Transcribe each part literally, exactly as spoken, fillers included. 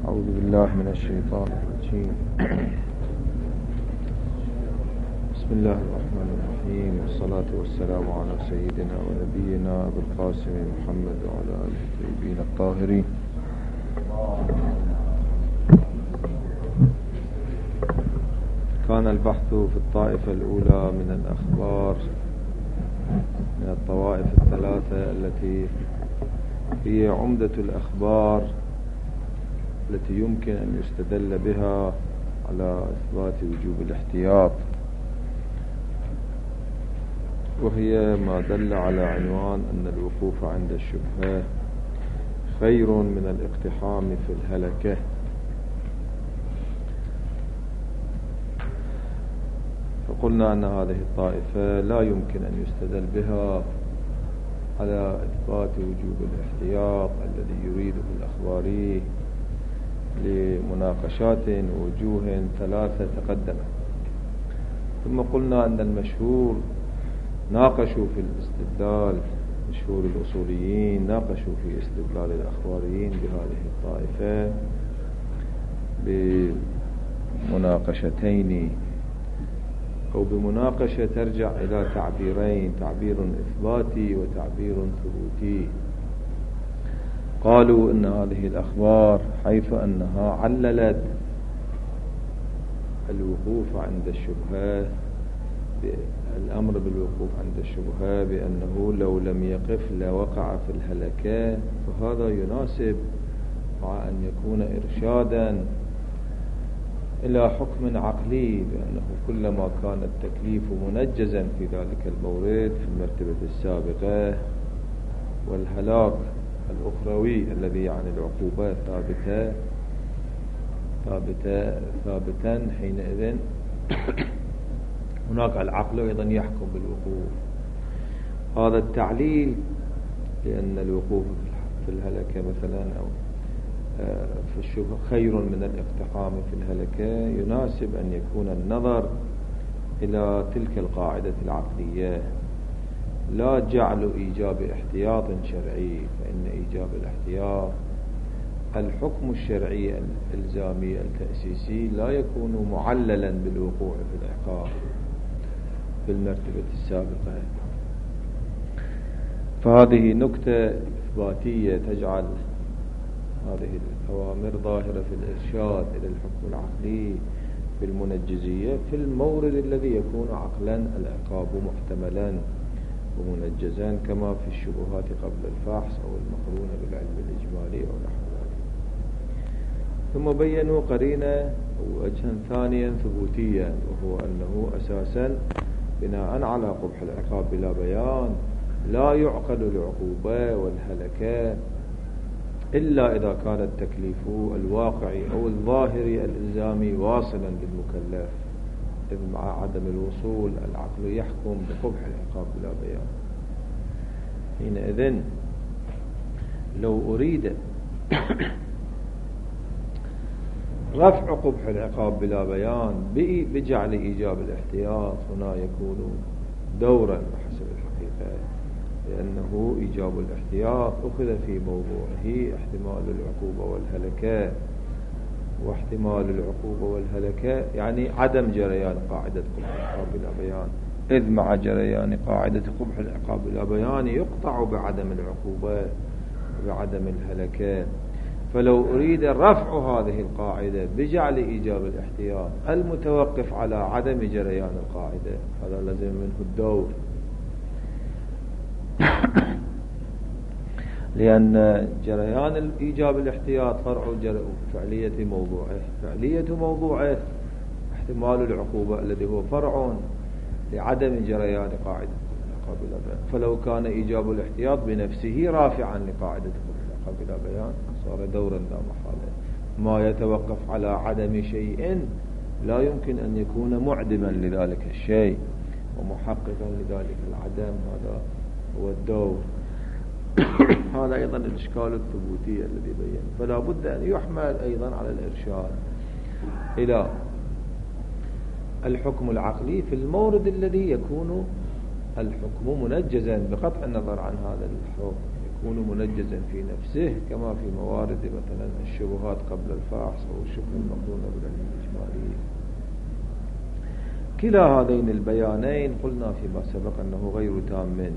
أعوذ بالله من الشيطان الرجيم. بسم الله الرحمن الرحيم، والصلاة والسلام على سيدنا ونبينا أبي القاسم محمد وعلى آله الطيبين الطاهرين. كان البحث في الطائفة الأولى من الأخبار من الطوائف الثلاثة التي هي عمدة الأخبار التي يمكن أن يستدل بها على إثبات وجوب الاحتياط، وهي ما دل على عنوان أن الوقوف عند الشبهة خير من الاقتحام في الهلكة. فقلنا أن هذه الطائفة لا يمكن أن يستدل بها على إثبات وجوب الاحتياط الذي يريده الأخباري لمناقشات ووجوه ثلاثة تقدمت. ثم قلنا أن المشهور ناقشوا في الاستدلال، مشهور الأصوليين ناقشوا في استدلال الأخباريين بهذه الطائفة بمناقشتين أو بمناقشة ترجع إلى تعبيرين، تعبير إثباتي وتعبير ثبوتي. قالوا إن هذه الأخبار حيث أنها عللت الوقوف عند الشبهة، الأمر بالوقوف عند الشبهة بأنه لو لم يقف لوقع في الهلكة، فهذا يناسب مع أن يكون إرشادا إلى حكم عقلي، بأنه كلما كان التكليف منجزا في ذلك المورد في المرتبة السابقة والهلاك الأخروي الذي يعني العقوبة ثابتة ثابتة ثابتا حينئذ هناك العقل أيضا يحكم بالوقوف. هذا التعليل لأن الوقوف في الهلكة مثلا أو في الشبهة خير من الاقتحام في الهلكة يناسب أن يكون النظر إلى تلك القاعدة العقلية، لا جعل إيجاب احتياط شرعي، فإن إيجاب الاحتياط الحكم الشرعي الإلزامي التأسيسي لا يكون معللا بالوقوع في العقاب في المرتبة السابقة. فهذه نكتة إثباتية تجعل هذه الأوامر ظاهرة في الإرشاد إلى الحكم العقلي بالمنجزية في المورد الذي يكون عقلا العقاب محتملا ومنجزا، كما في الشبهات قبل الفحص أو المقرونة بالعلم الإجمالي أو نحو ذلك. ثم بينوا قرينة وجها ثانيا ثبوتيا، وهو أنه أساسا بناء على قبح العقاب بلا بيان لا يعقل العقوبة والهلكة إلا إذا كان التكليف الواقعي أو الظاهري الإلزامي واصلا للمكلف، إذ مع عدم الوصول العقل يحكم بقبح العقاب بلا بيان. حينئذ لو أريد رفع قبح العقاب بلا بيان بجعل إيجاب الاحتياط هنا يكون دورا بحسب الحقيقة، لأنه إيجاب الاحتياط أخذ في موضوعه احتمال العقوبة والهلكة، واحتمال العقوبة والهلكة يعني عدم جريان قاعدة قبح العقاب بلا بيان، إذ مع جريان قاعدة قبح العقاب بلا بيان يقطع بعدم العقوبة وبعدم الهلكة. فلو أريد رفع هذه القاعدة بجعل إيجاب الاحتياط المتوقف على عدم جريان القاعدة، هذا لازم منه الدور، لأن جريان إيجاب الاحتياط فرع فعلية موضوعه، فعلية موضوعه احتمال العقوبة الذي هو فرع لعدم جريان قاعدة العقاب بلا بيان. فلو كان إيجاب الاحتياط بنفسه رافعا لقاعدة العقاب بلا بيان صار دورا لا محالة. ما يتوقف على عدم شيء لا يمكن أن يكون معدما لذلك الشيء ومحققا لذلك العدم، هذا هو الدور. هذا أيضا الإشكال الثبوتي الذي بين. فلا بد أن يحمل أيضا على الإرشاد إلى الحكم العقلي في المورد الذي يكون الحكم منجزا بقطع النظر عن هذا الحكم، يكون منجزا في نفسه، كما في موارد مثلا الشبهات قبل الفحص أو الشبهة المقرونة بالعلم الإجمالي. كلا هذين البيانين قلنا فيما سبق أنه غير تام،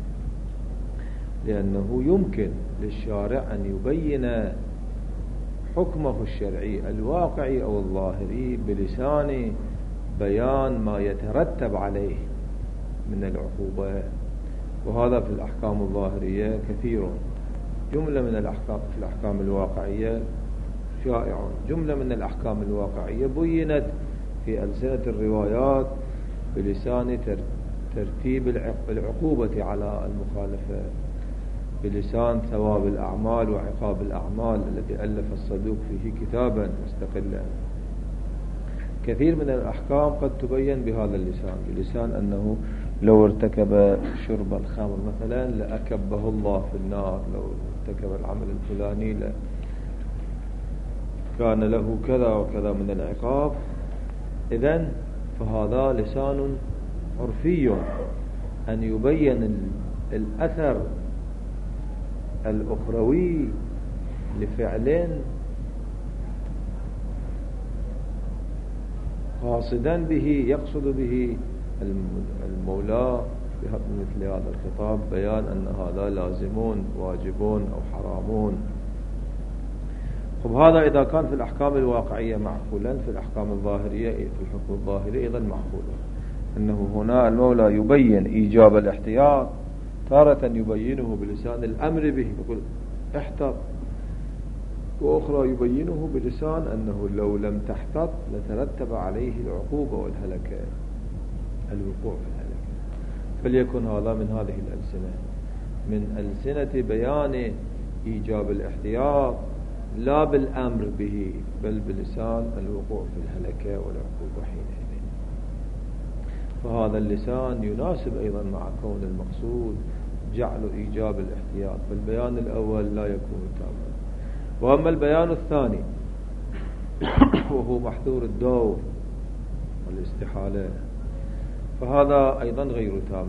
لأنه يمكن للشارع أن يبين حكمه الشرعي الواقعي أو الظاهري بلسان بيان ما يترتب عليه من العقوبة، وهذا في الأحكام الظاهرية كثير. جملة من الأحكام في الأحكام الواقعية شائع، جملة من الأحكام الواقعية بينت في ألسنة الروايات بلسان ترتيب العقوبة على المخالفة، بلسان ثواب الأعمال وعقاب الأعمال الذي ألف الصدوق فيه كتابا مستقلا. كثير من الأحكام قد تبين بهذا اللسان، بلسان أنه لو ارتكب شرب الخمر مثلا لأكبه الله في النار، لو ارتكب العمل الفلاني كان له كذا وكذا من العقاب. إذن فهذا لسان عرفي أن يبين الأثر الأخروي لفعل قاصدا به، يقصد به المولى بمثل هذا الخطاب بيان أن هذا لازمون واجبون أو حرامون. طب هذا إذا كان في الأحكام الواقعية معقولا، في الأحكام الظاهرية في الحكم الظاهري أيضا معقولا، أنه هنا المولى يبين إيجاب الاحتياط، تارة يبينه بلسان الأمر به يقول احتط، وأخرى يبينه بلسان أنه لو لم تحتط لترتب عليه العقوبة والهلكة، الوقوع في الهلكة. فليكن هذا من هذه الألسنة، من ألسنة بيان إيجاب الاحتياط لا بالأمر به، بل بلسان الوقوع في الهلكة والعقوبة حينئذ. فهذا اللسان يناسب أيضا مع كون المقصود جعل إيجاب الاحتياط، فالبيان الأول لا يكون تاما. وأما البيان الثاني وهو محذور الدور والاستحالة، فهذا أيضا غير تام.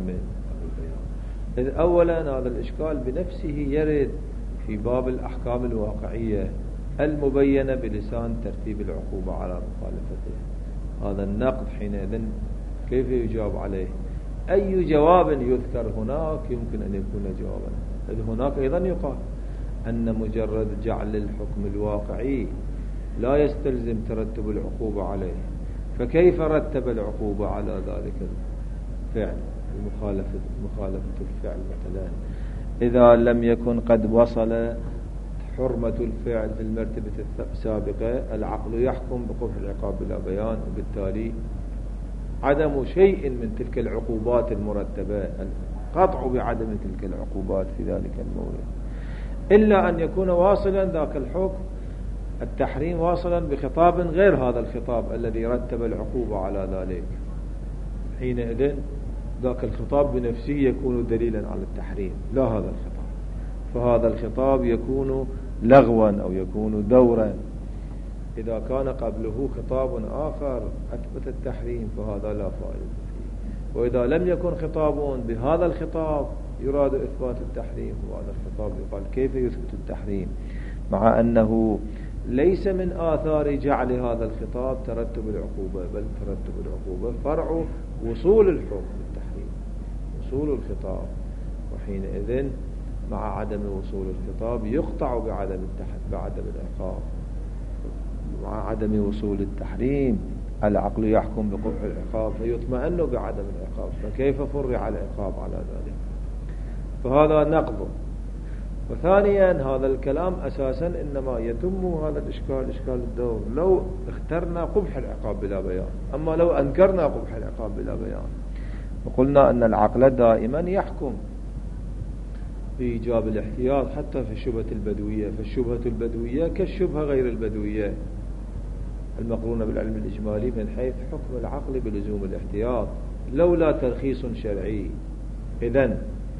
إذ أولا هذا الإشكال بنفسه يرد في باب الأحكام الواقعية المبينة بلسان ترتيب العقوبة على مخالفته. هذا النقد حينئذ كيف يجاب عليه؟ أي جواب يذكر هناك يمكن أن يكون جوابا. إذ هناك أيضا يقال أن مجرد جعل الحكم الواقعي لا يستلزم ترتب العقوبة عليه، فكيف رتب العقوبة على ذلك الفعل المخالفة مخالفة الفعل مثلا إذا لم يكن قد وصل حرمة الفعل في المرتبة السابقة؟ العقل يحكم بقبح العقاب بلا بيان، وبالتالي عدم شيء من تلك العقوبات المرتبة، القطع بعدم تلك العقوبات في ذلك المورد، إلا أن يكون واصلا ذاك الحكم التحريم واصلا بخطاب غير هذا الخطاب الذي رتب العقوبة على ذلك. حينئذ ذاك الخطاب بنفسه يكون دليلا على التحريم، لا هذا الخطاب، فهذا الخطاب يكون لغوا أو يكون دورا. إذا كان قبله خطاب آخر أثبت التحريم فهذا لا فائدة فيه، وإذا لم يكن خطاب بهذا الخطاب يراد إثبات التحريم وهذا الخطاب يقال كيف يثبت التحريم، مع أنه ليس من آثار جعل هذا الخطاب ترتب العقوبة، بل ترتب العقوبة فرع وصول الحكم بالتحريم، وصول الخطاب. وحينئذ مع عدم وصول الخطاب يقطع بعدم بعدم العقاب، مع عدم وصول التحريم العقل يحكم بقبح العقاب فيطمئن بعدم العقاب، فكيف فرع العقاب على ذلك؟ فهذا نقض. وثانيا هذا الكلام أساسا إنما يتم هذا الإشكال إشكال الدور لو اخترنا قبح العقاب بلا بيان، أما لو أنكرنا قبح العقاب بلا بيان. وقلنا أن العقل دائما يحكم بإيجاب الاحتياط حتى في الشبهة البدوية، فالشبهة البدوية كالشبهة غير البدوية المقرونة بالعلم الإجمالي من حيث حكم العقل بلزوم الاحتياط لولا ترخيص شرعي. إذن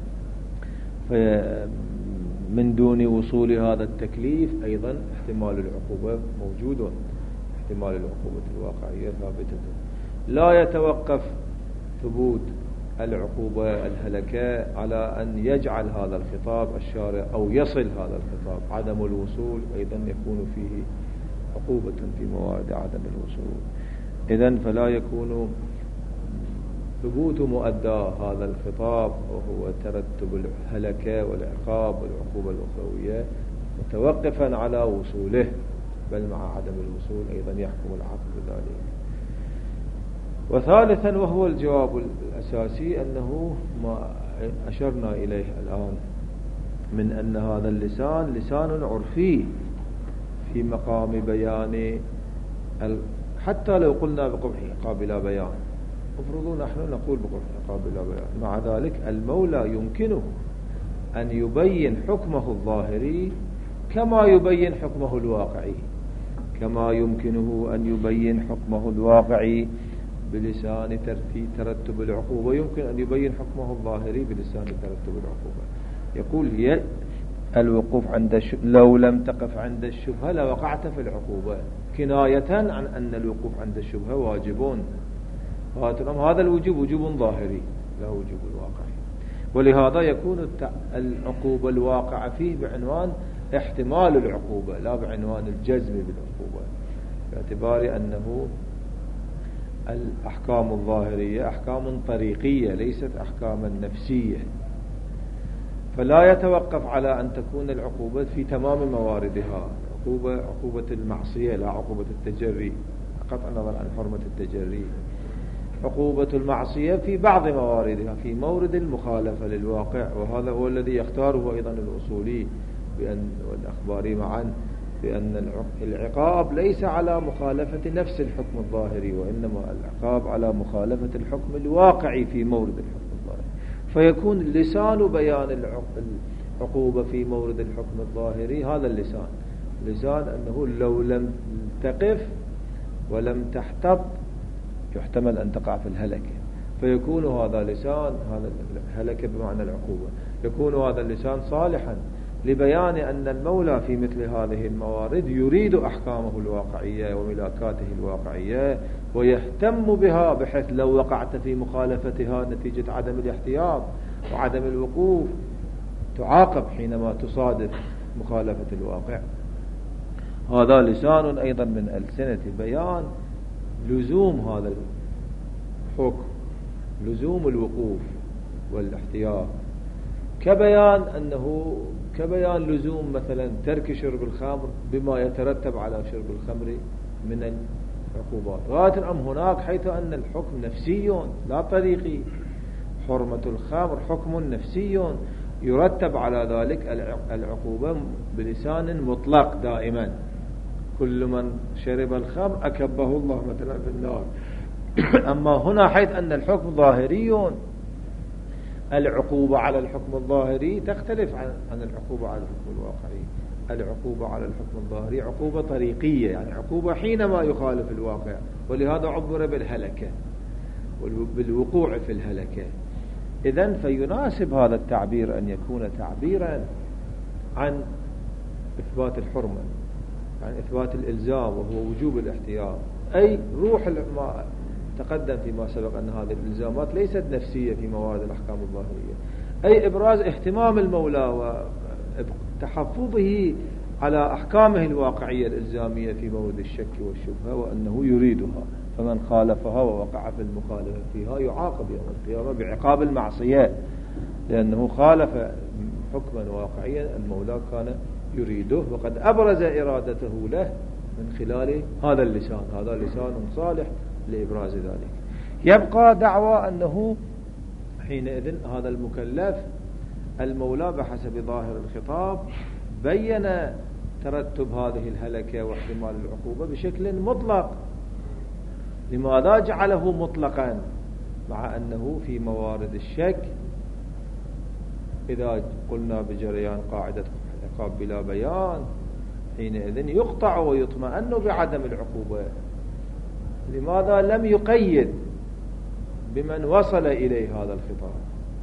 من دون وصول هذا التكليف أيضا احتمال العقوبة موجود، احتمال العقوبة الواقعية ثابتة، لا يتوقف ثبوت العقوبة الهلكة على أن يجعل هذا الخطاب الشارع أو يصل هذا الخطاب عدم الوصول أيضا يكون فيه عقوبة في موارد عدم الوصول. إذن فلا يكون ثبوت مؤدى هذا الخطاب وهو ترتب الهلكة والعقاب والعقوبة الأخروية متوقفا على وصوله، بل مع عدم الوصول أيضا يحكم العقل بذلك. وثالثا وهو الجواب الأساسي أنه ما أشرنا إليه الآن من أن هذا اللسان لسان عرفي في مقام بيان حتى لو قلنا بقبح العقاب بلا بيان، افرضوا نحن نقول بقبح العقاب بلا بيان، مع ذلك المولى يمكنه أن يبين حكمه الظاهري كما يبين حكمه الواقعي، كما يمكنه أن يبين حكمه الواقعي بلسان ترتب العقوبة، يمكن أن يبين حكمه الظاهري بلسان ترتب العقوبة. يقول هي الوقوف عند الش... لو لم تقف عند الشبهة لوقعت في العقوبة، كناية عن أن الوقوف عند الشبهة واجبون. هذا الوجوب وجوب ظاهري لا وجوب الواقعي، ولهذا يكون العقوبة الواقعة فيه بعنوان احتمال العقوبة لا بعنوان الجزم بالعقوبة، باعتبار أنه الأحكام الظاهرية أحكام طريقية ليست أحكاما نفسية، فلا يتوقف على أن تكون العقوبة في تمام مواردها، عقوبة عقوبة المعصية لا عقوبة التجري، قطع النظر عن حرمة التجري، عقوبة المعصية في بعض مواردها في مورد المخالفة للواقع، وهذا هو الذي يختاره أيضا الأصولي بأن والأخباري معا بأن العقاب ليس على مخالفة نفس الحكم الظاهري، وإنما العقاب على مخالفة الحكم الواقعي في مورد الحكم الظاهري، فيكون لسان بيان العقوبة في مورد الحكم الظاهري هذا اللسان، لسان أنه لو لم تقف ولم تحتط يحتمل أن تقع في الهلكة، فيكون هذا لسان هذا الهلكة بمعنى العقوبة، يكون هذا اللسان صالحا لبيان أن المولى في مثل هذه الموارد يريد أحكامه الواقعية وملاكاته الواقعية ويهتم بها، بحيث لو وقعت في مخالفتها نتيجة عدم الاحتياط وعدم الوقوف تعاقب حينما تصادف مخالفة الواقع. هذا لسان أيضا من ألسنة بيان لزوم هذا الحكم، لزوم الوقوف والاحتياط، كبيان أنه كبيان لزوم مثلا ترك شرب الخمر بما يترتب على شرب الخمر من العقوبات. غاية أم هناك حيث أن الحكم نفسي لا طريقي، حرمة الخمر حكم نفسي يرتب على ذلك العقوبة بلسان مطلق دائما، كل من شرب الخمر أكبه الله مثلا في النار. أما هنا حيث أن الحكم ظاهري العقوبة على الحكم الظاهري تختلف عن العقوبة على الحكم الواقعي. العقوبة على الحكم الظاهري عقوبة طريقية، يعني عقوبة حينما يخالف الواقع، ولهذا عبر بالهلكة بالوقوع في الهلكة. إذن فيناسب هذا التعبير أن يكون تعبيرا عن إثبات الحرمة، عن إثبات الإلزام وهو وجوب الاحتياط، أي روح ما تقدم فيما سبق أن هذه الإلزامات ليست نفسية في موارد الأحكام الظاهرية، أي إبراز اهتمام المولى وتحفظه على أحكامه الواقعية الإلزامية في مورد الشك والشبهة، وأنه يريدها، فمن خالفها ووقع في المخالفة فيها يعاقب يوم القيامة بعقاب المعصية، لأنه خالف حكما واقعيا المولى كان يريده، وقد أبرز إرادته له من خلال هذا اللسان، هذا لسان صالح لإبراز ذلك. يبقى دعوى أنه حينئذ هذا المكلف المولى بحسب ظاهر الخطاب بين ترتب هذه الهلكة واحتمال العقوبة بشكل مطلق. لماذا جعله مطلقا مع أنه في موارد الشك إذا قلنا بجريان قاعدة العقاب بلا بيان حينئذ يقطع ويطمئن بعدم العقوبة؟ لماذا لم يقيد بمن وصل إليه هذا الخطاب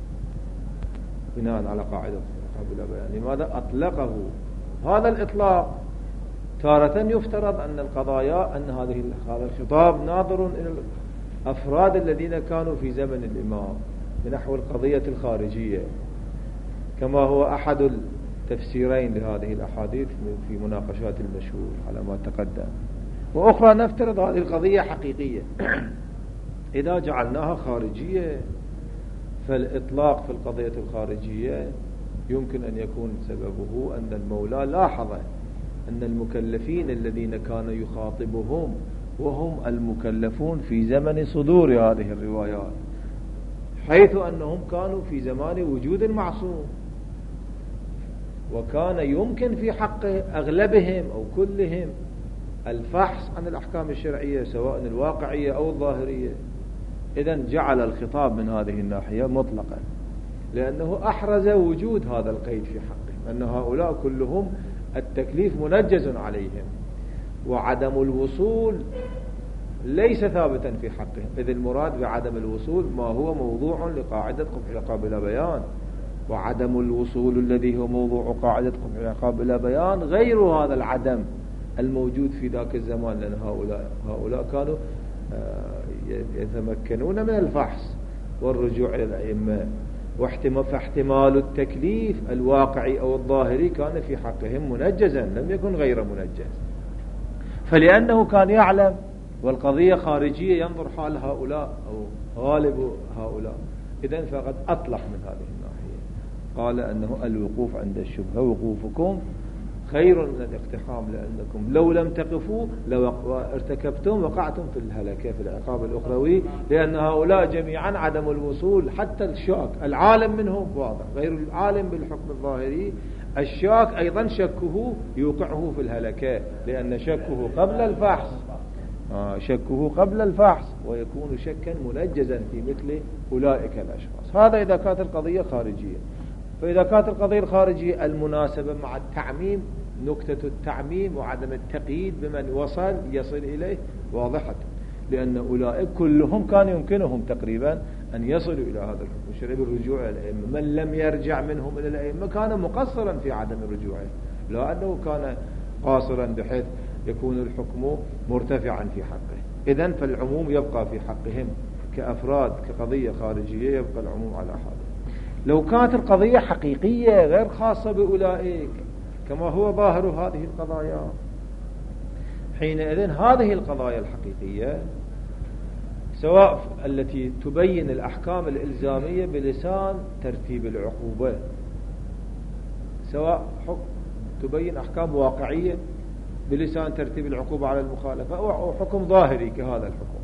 بناء على قاعدة العقاب بلا بيان؟ لماذا أطلقه؟ هذا الإطلاق تارة يفترض أن القضايا أن هذه هذا الخطاب ناظر إلى الأفراد الذين كانوا في زمن الإمام، بنحو القضية الخارجية، كما هو أحد التفسيرين لهذه الأحاديث في مناقشات المشهور على ما تقدم. وأخرى نفترض هذه القضية حقيقية. إذا جعلناها خارجية فالإطلاق في القضية الخارجية يمكن أن يكون سببه أن المولى لاحظ أن المكلفين الذين كان يخاطبهم وهم المكلفون في زمن صدور هذه الروايات، حيث أنهم كانوا في زمان وجود معصوم، وكان يمكن في حق أغلبهم أو كلهم الفحص عن الأحكام الشرعية سواء الواقعية أو الظاهرية. إذن جعل الخطاب من هذه الناحية مطلقا، لأنه أحرز وجود هذا القيد في حقهم، أن هؤلاء كلهم التكليف منجز عليهم، وعدم الوصول ليس ثابتا في حقهم، إذ المراد بعدم الوصول ما هو موضوع لقاعدة قبح العقاب بلا بيان، وعدم الوصول الذي هو موضوع قاعدة قبح العقاب بلا بيان غير هذا العدم الموجود في ذاك الزمان، لأن هؤلاء, هؤلاء كانوا يتمكنون من الفحص والرجوع إلى الأئمة، فاحتمال التكليف الواقعي أو الظاهري كان في حقهم منجزا، لم يكن غير منجز. فلأنه كان يعلم والقضية خارجية ينظر حال هؤلاء أو غالب هؤلاء، إذن فقد أطلق من هذه الناحية، قال أنه الوقوف عند الشبهة وقوفكم خير من الاقتحام، لأنكم لو لم تقفوا لو ارتكبتم وقعتم في الهلكة في العقاب الأخروي، لأن هؤلاء جميعا عدم الوصول حتى الشاك العالم منهم واضح، غير العالم بالحكم الظاهري الشاك أيضا شكه يوقعه في الهلكة، لأن شكه قبل الفحص آه شكه قبل الفحص ويكون شكا منجزا في مثل أولئك الأشخاص. هذا إذا كانت القضية خارجية. فإذا كانت القضية الخارجية المناسبة مع التعميم، نكتة التعميم وعدم التقييد بمن وصل يصل إليه واضحة، لأن أولئك كلهم كان يمكنهم تقريبا أن يصلوا إلى هذا الحكم الشرعي بالرجوع إلى الأئمة. من لم يرجع منهم إلى الأئمة كان مقصرا في عدم رجوعه، لا أنه كان قاصرا بحيث يكون الحكم مرتفعا في حقه. إذن فالعموم يبقى في حقهم كأفراد، كقضية خارجية يبقى العموم على حاله. لو كانت القضية حقيقية غير خاصة بأولئك كما هو ظاهر هذه القضايا، حينئذ هذه القضايا الحقيقية سواء التي تبين الأحكام الإلزامية بلسان ترتيب العقوبة، سواء تبين أحكام واقعية بلسان ترتيب العقوبة على المخالفة أو حكم ظاهري كهذا الحكم،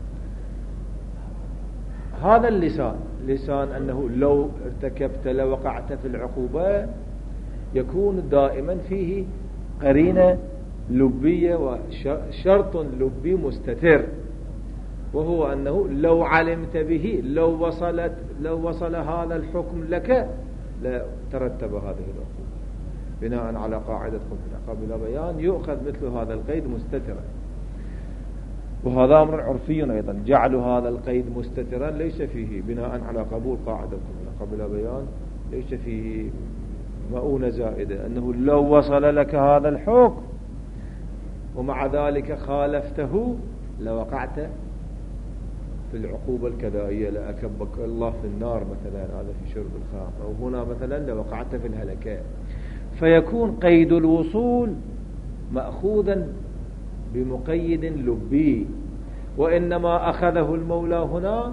هذا اللسان لسان أنه لو ارتكبت لوقعت في العقوبة يكون دائما فيه قرينة لبية وشرط لبي مستتر، وهو أنه لو علمت به لو وصلت لو وصل هذا الحكم لك لترتب هذه العقوبة بناء على قاعدة قبح العقاب بلا بيان، يؤخذ مثل هذا القيد مستترا. وهذا أمر عرفي أيضا، جعل هذا القيد مستترا ليس فيه بناء على قبول قاعدة قبح العقاب بلا بيان، ليس فيه مؤونة زائدة، أنه لو وصل لك هذا الحكم ومع ذلك خالفته لوقعت في العقوبة الكذائية، لأكبك الله في النار مثلا، هذا في شرب الخمر، أو هنا مثلا لوقعت في الهلكاء. فيكون قيد الوصول مأخوذا بمقيد لبي، وإنما أخذه المولى هنا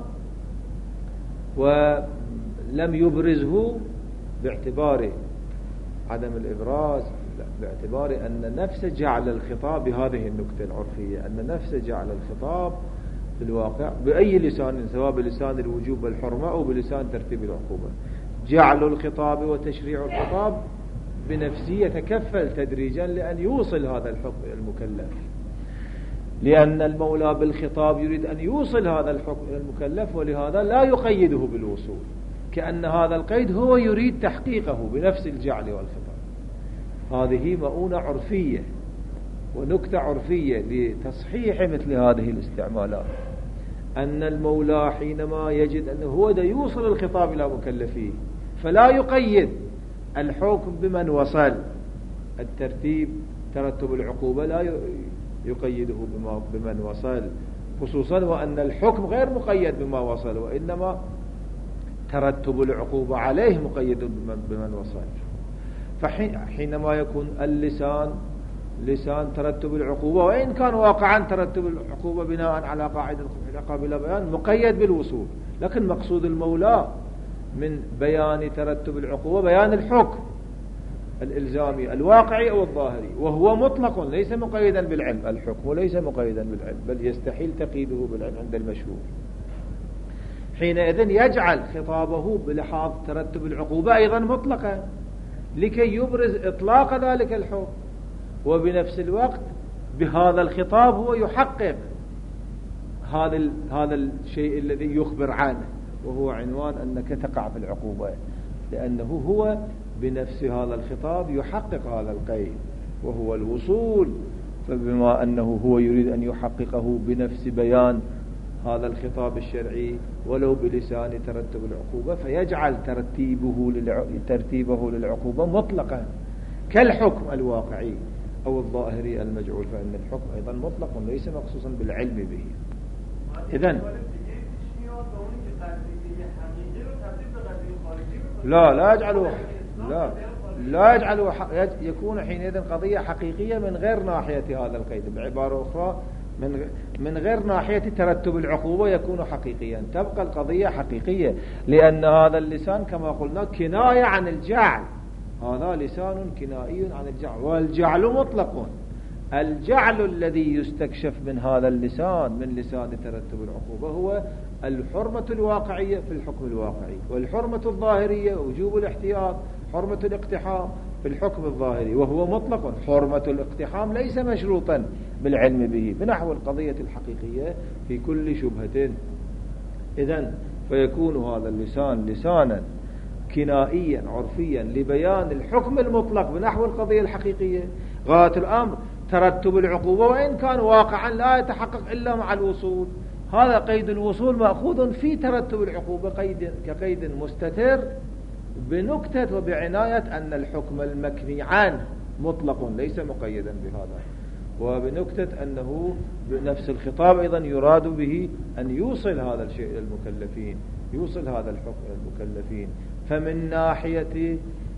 ولم يبرزه باعتبار عدم الإبراز، باعتبار أن نفس جعل الخطاب بهذه النكتة العرفية، أن نفس جعل الخطاب في الواقع بأي لسان، سواء بلسان الوجوب والحرمة أو بلسان ترتيب العقوبة، جعل الخطاب وتشريع الخطاب بنفسه يتكفل تدريجا لأن يوصل هذا الحكم إلى المكلف، لأن المولى بالخطاب يريد أن يوصل هذا الحكم إلى المكلف، ولهذا لا يقيده بالوصول، كأن هذا القيد هو يريد تحقيقه بنفس الجعل والخطاب. هذه مؤونة عرفية ونكتة عرفية لتصحيح مثل هذه الاستعمالات، أن المولى حينما يجد أنه هو دا يوصل الخطاب إلى مكلفيه فلا يقيد الحكم بمن وصل، الترتيب ترتب العقوبة لا يقيده بمن وصل، خصوصا وأن الحكم غير مقيد بما وصل، وإنما ترتب العقوبة عليه مقيد بمن وصل. فحينما يكون اللسان لسان ترتب العقوبة، وإن كان واقعا ترتب العقوبة بناء على قاعدة العقاب بلا بيان، مقيد بالوصول، لكن مقصود المولى من بيان ترتب العقوبة بيان الحكم الإلزامي الواقعي أو الظاهري، وهو مطلق ليس مقيدا بالعلم. الحكم ليس مقيدا بالعلم، بل يستحيل تقييده بالعلم عند المشهور. حينئذ يجعل خطابه بلحاظ ترتب العقوبة أيضا مطلقا لكي يبرز إطلاق ذلك الحكم، وبنفس الوقت بهذا الخطاب هو يحقق هذا هذا الشيء الذي يخبر عنه، وهو عنوان أنك تقع في العقوبة، لأنه هو بنفس هذا الخطاب يحقق هذا القيد وهو الوصول. فبما أنه هو يريد أن يحققه بنفس بيان هذا الخطاب الشرعي ولو بلسان ترتب العقوبة، فيجعل ترتيبه للع... ترتيبه للعقوبة مطلقا كالحكم الواقعي أو الظاهري المجعول، فإن الحكم أيضا مطلق ليس مخصوصا بالعلم به. إذن لا لا يجعله لا لا يجعله يكون حينئذ قضية حقيقية من غير ناحية هذا القيد. بعبارة أخرى من من غير ناحية ترتب العقوبة يكون حقيقيا، تبقى القضية حقيقية، لأن هذا اللسان كما قلنا كناية عن الجعل، هذا لسان كنائي عن الجعل، والجعل مطلق. الجعل الذي يستكشف من هذا اللسان من لسان ترتب العقوبة هو الحرمة الواقعية في الحكم الواقعي، والحرمة الظاهرية وجوب الاحتياط، حرمة الاقتحام في الحكم الظاهري وهو مطلق. حرمة الاقتحام ليس مشروطا بالعلم به بنحو القضية الحقيقية في كل شبهة. إذن فيكون هذا اللسان لسانا كنائيا عرفيا لبيان الحكم المطلق بنحو القضية الحقيقية. غاية الأمر ترتب العقوبة، وإن كان واقعا لا يتحقق إلا مع الوصول. هذا قيد الوصول مأخوذ في ترتب العقوبة قيد كقيد مستتر، بنكتة وبعناية أن الحكم المكني عنه مطلق ليس مقيدا بهذا، وبنكتة أنه بنفس الخطاب أيضا يراد به أن يوصل هذا الشيء إلى المكلفين، يوصل هذا الحكم إلى المكلفين. فمن ناحية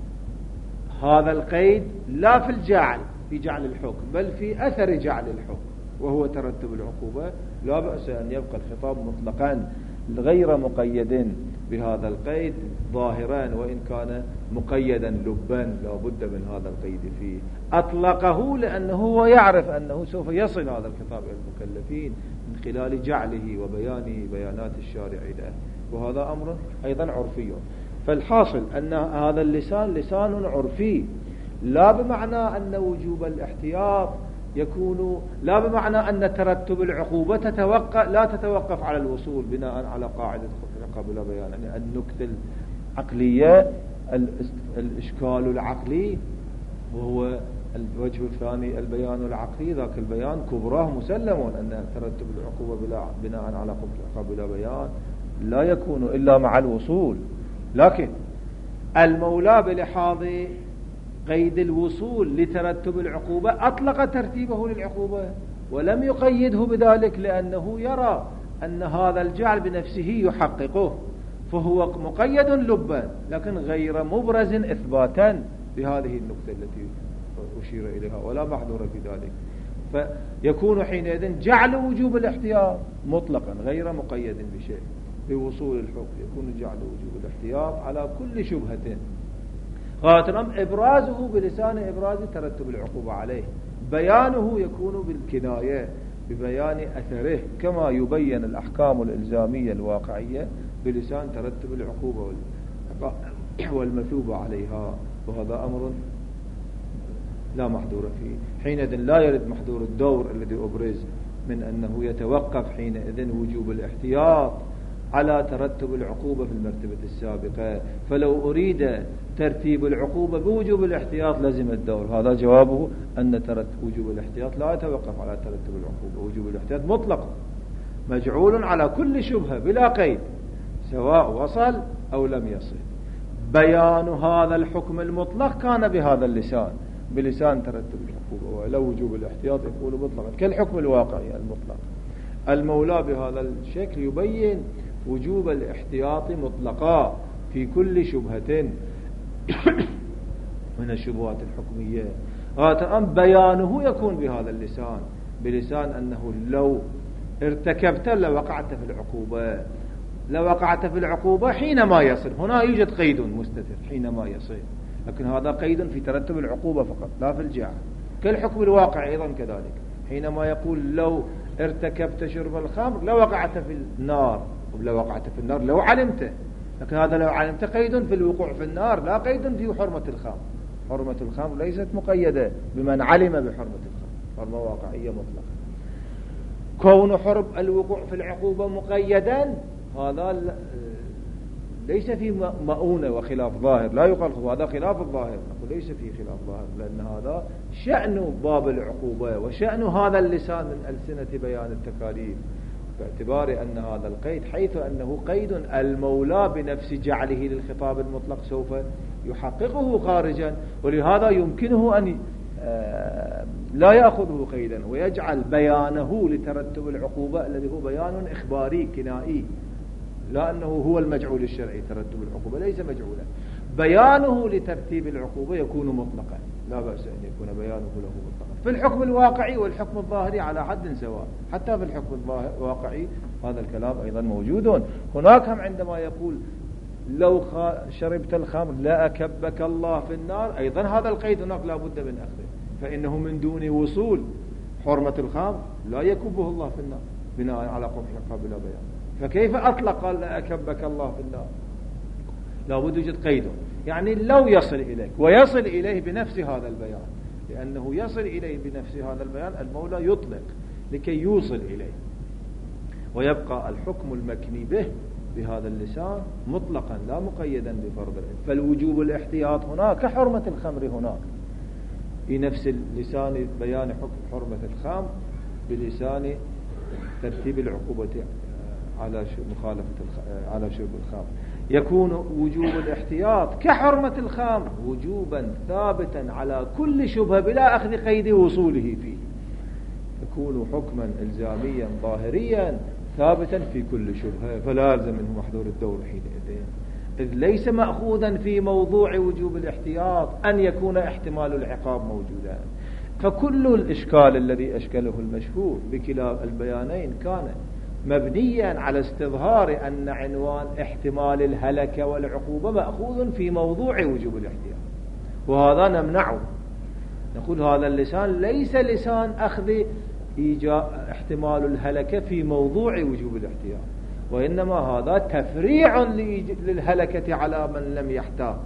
هذا القيد لا في الجعل في جعل الحكم، بل في أثر جعل الحكم وهو ترتب العقوبة، لا بأس أن يبقى الخطاب مطلقا غير مقيد بهذا القيد ظاهرا، وإن كان مقيدا لبا لا بد من هذا القيد فيه. أطلقه لأنه هو يعرف أنه سوف يصل هذا الخطاب إلى المكلفين من خلال جعله وبيانه بيانات الشارع له، وهذا أمر أيضا عرفي. فالحاصل أن هذا اللسان لسان عرفي، لا بمعنى أن وجوب الاحتياط يكون، لا بمعنى أن ترتب العقوبة تتوقف لا تتوقف على الوصول بناء على قاعدة قبل بيان. يعني النكتة العقلية الإشكال العقلي، وهو الوجه الثاني البيان العقلي، ذاك البيان كبراه مسلم أن ترتب العقوبة بناء على قبل بيان لا يكون إلا مع الوصول. لكن المولى بلحاظ قيد الوصول لترتب العقوبة أطلق ترتيبه للعقوبة ولم يقيده بذلك، لأنه يرى أن هذا الجعل بنفسه يحققه، فهو مقيد لبا لكن غير مبرز إثباتا بهذه النقطة التي أشير إليها، ولا محذور في ذلك. فيكون حينئذ جعل وجوب الاحتياط مطلقا غير مقيد بشيء. بوصول الحكم يكون جعل وجوب الاحتياط على كل شبهة. غاية الأمر إبرازه بلسان إبراز ترتب العقوبة عليه، بيانه يكون بالكناية ببيان أثره، كما يبين الأحكام الإلزامية الواقعية بلسان ترتب العقوبة والمثوبة عليها، وهذا أمر لا محذور فيه. حينئذ لا يرد محذور الدور الذي أبرز من أنه يتوقف حينئذ وجوب الاحتياط على ترتب العقوبة في المرتبة السابقة، فلو أريد ترتيب العقوبة بوجوب الاحتياط لزم الدور. هذا جوابه أن ترتب وجوب الاحتياط لا يتوقف على ترتب العقوبة، وجوب الاحتياط مطلق مجعول على كل شبهة بلا قيد سواء وصل أو لم يصل. بيان هذا الحكم المطلق كان بهذا اللسان بلسان ترتب العقوبة، ولو وجوب الاحتياط يقول مطلقا كالحكم الواقعي المطلق. المولى بهذا الشكل يبين وجوب الاحتياط مطلقا في كل شبهة من الشبهات الحكمية. هذا بيانه يكون بهذا اللسان، بلسان أنه لو ارتكبت لوقعت في العقوبة، لوقعت في العقوبة حينما يصل. هنا يوجد قيد مستتر حينما يصل، لكن هذا قيد في ترتب العقوبة فقط لا في الجاعة. كالحكم الواقع أيضا كذلك، حينما يقول لو ارتكبت شرب الخمر لوقعت في النار، ولو وقعت في النار لو علمت، لكن هذا لو علمت قيد في الوقوع في النار لا قيد في حرمة الخمر. حرمة الخمر ليست مقيدة بمن علم بحرمة الخمر، حرمة واقعية مطلقة. كون حرم الوقوع في العقوبة مقيدا هذا ليس فيه مؤونة وخلاف ظاهر، لا يقال هذا خلاف الظاهر، نقول ليس فيه خلاف ظاهر، لأن هذا شأن باب العقوبة وشأن هذا اللسان من ألسنة بيان التكاليف، باعتبار أن هذا القيد حيث أنه قيد المولى بنفس جعله للخطاب المطلق سوف يحققه خارجا، ولهذا يمكنه أن لا يأخذه قيدا ويجعل بيانه لترتب العقوبة الذي هو بيان إخباري كنائي، لا أنه هو المجعول الشرعي. ترتب العقوبة ليس مجعولا، بيانه لترتيب العقوبة يكون مطلقا، لا بأس أن يكون بيانه له مطلقا في الحكم الواقعي والحكم الظاهري على حد سواء. حتى في الحكم الواقعي هذا الكلام أيضا موجود. هناك هم عندما يقول لو شربت الخمر لا أكبك الله في النار، أيضا هذا القيد هناك لا بد من أخذه، فإنه من دون وصول حرمة الخمر لا يكبه الله في النار بناء على قبح قبل بيان. فكيف أطلق قال لا أكبك الله في النار؟ لا بد يوجد قيد، يعني لو يصل إليك، ويصل إليه بنفس هذا البيان، لأنه يصل إليه بنفس هذا البيان المولى يطلق لكي يوصل إليه، ويبقى الحكم المكني به بهذا اللسان مطلقا لا مقيدا بفرض العين. فالوجوب الاحتياط هناك كحرمة الخمر هناك، في نفس اللسان بيان حكم حرمة الخمر بلسان ترتيب العقوبة على مخالفة على شرب الخمر. يكون وجوب الاحتياط كحرمة الخمر وجوبا ثابتا على كل شبهة بلا أخذ قيد وصوله فيه، يكون حكما إلزاميا ظاهريا ثابتا في كل شبهة، فلا يلزم منه محذور الدور حينئذ، إذ ليس مأخوذا في موضوع وجوب الاحتياط أن يكون احتمال العقاب موجودا. فكل الإشكال الذي أشكله المشهور بكلا البيانين كان مبنيا على استظهار أن عنوان احتمال الهلكة والعقوبة مأخوذ في موضوع وجوب الاحتياط، وهذا نمنعه. نقول هذا اللسان ليس لسان أخذ إيجاء احتمال الهلكة في موضوع وجوب الاحتياط، وإنما هذا تفريع للهلكة على من لم يحتاط،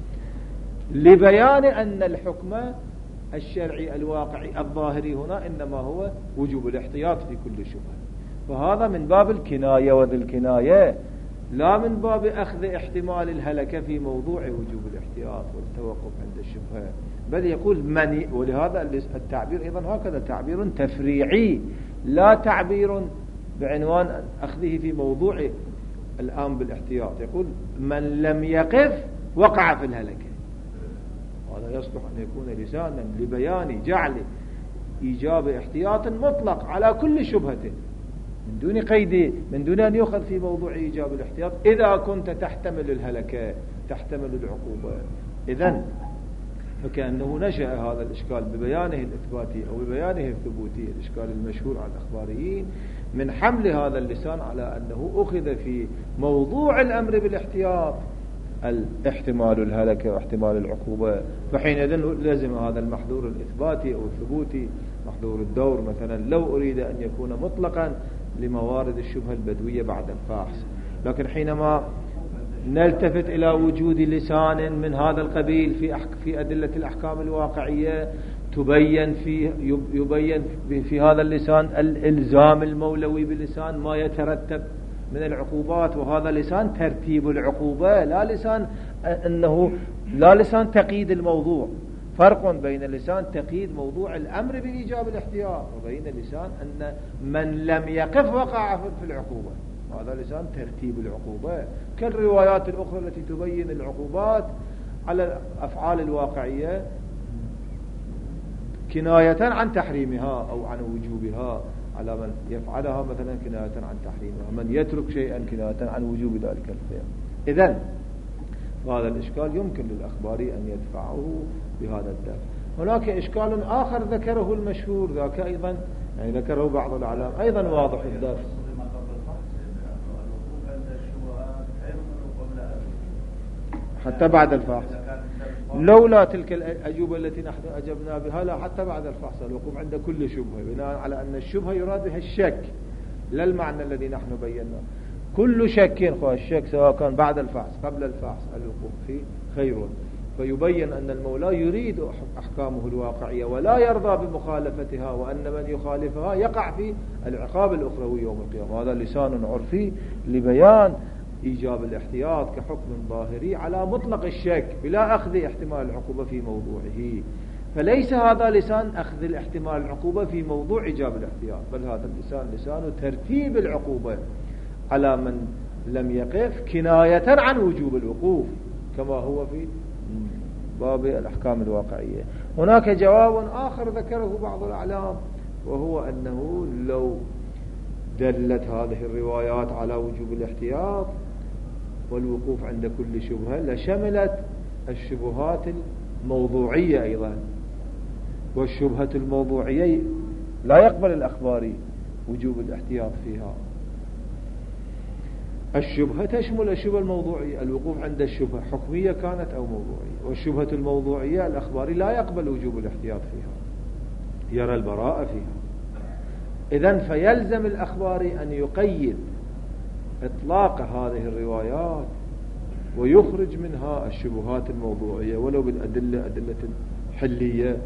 لبيان أن الحكم الشرعي الواقعي الظاهري هنا إنما هو وجوب الاحتياط في كل شبهة. فهذا من باب الكناية وذي الكناية، لا من باب أخذ احتمال الهلكة في موضوع وجوب الاحتياط والتوقف عند الشبهة، بل يقول من. ولهذا التعبير أيضا هكذا تعبير تفريعي، لا تعبير بعنوان أخذه في موضوع الآن بالاحتياط. يقول من لم يقف وقع في الهلكة، هذا يصلح أن يكون لسانا لبيان جعل إيجاب احتياط مطلق على كل شبهة من دون قيد، من دون أن يؤخذ في موضوع إيجاب الاحتياط إذا كنت تحتمل الهلكة تحتمل العقوبة. إذن فكأنه نشأ هذا الإشكال ببيانه الإثباتي أو ببيانه الثبوتي، الإشكال المشهور على الأخباريين من حمل هذا اللسان على أنه أخذ في موضوع الأمر بالاحتياط الاحتمال الهلكة واحتمال العقوبة، فحينئذ لازم هذا المحذور الإثباتي أو الثبوتي محذور الدور مثلا لو أريد أن يكون مطلقا لموارد الشبهة البدوية بعد الفاحص. لكن حينما نلتفت إلى وجود لسان من هذا القبيل في في أدلة الأحكام الواقعية تبين في يبين في هذا اللسان الإلزام المولوي باللسان ما يترتب من العقوبات، وهذا لسان ترتيب العقوبة، لا لسان أنه لا لسان تقييد الموضوع. فرق بين لسان تقييد موضوع الأمر بإيجاب الاحتياط وبين لسان أن من لم يقف وقع في العقوبة، هذا لسان ترتيب العقوبة، كالروايات الأخرى التي تبين العقوبات على الأفعال الواقعية كناية عن تحريمها أو عن وجوبها، على من يفعلها مثلا كناية عن تحريمها، من يترك شيئا كناية عن وجوب ذلك الفعل. إذن وهذا الإشكال يمكن للأخباري أن يدفعه بهذا الدفع. هناك إشكال آخر ذكره المشهور ذاك أيضا، يعني ذكره بعض الأعلام أيضا واضح الدفع. حتى بعد الفحص لولا تلك الأجوبة التي نحن أجبنا بها، لا حتى بعد الفحص الوقوف عند كل شبهة، بناء على أن الشبهة يراد بها الشك لا المعنى الذي نحن بيناه. كل شك خو الشك سواء كان بعد الفحص قبل الفحص الوقوف فيه خير، فيبين أن المولى يريد أحكامه الواقعية ولا يرضى بمخالفتها، وأن من يخالفها يقع في العقاب الأخروي يوم القيامة. هذا لسان عرفي لبيان إيجاب الاحتياط كحكم ظاهري على مطلق الشك بلا أخذ احتمال العقوبة في موضوعه، فليس هذا لسان أخذ الاحتمال العقوبة في موضوع إيجاب الاحتياط، بل هذا اللسان لسان ترتيب العقوبة على من لم يقف كناية عن وجوب الوقوف كما هو في باب الأحكام الواقعية. هناك جواب آخر ذكره بعض الأعلام، وهو أنه لو دلت هذه الروايات على وجوب الاحتياط والوقوف عند كل شبهة لشملت الشبهات الموضوعية أيضا، والشبهة الموضوعية لا يقبل الأخباري وجوب الاحتياط فيها. الشبهة تشمل الشبهة الموضوعية، الوقوف عند الشبهة حكمية كانت أو موضوعية، والشبهة الموضوعية الأخباري لا يقبل وجوب الاحتياط فيها، يرى البراءة فيها. إذن فيلزم الأخباري أن يقيد إطلاق هذه الروايات ويخرج منها الشبهات الموضوعية ولو بالأدلة أدلة حلية،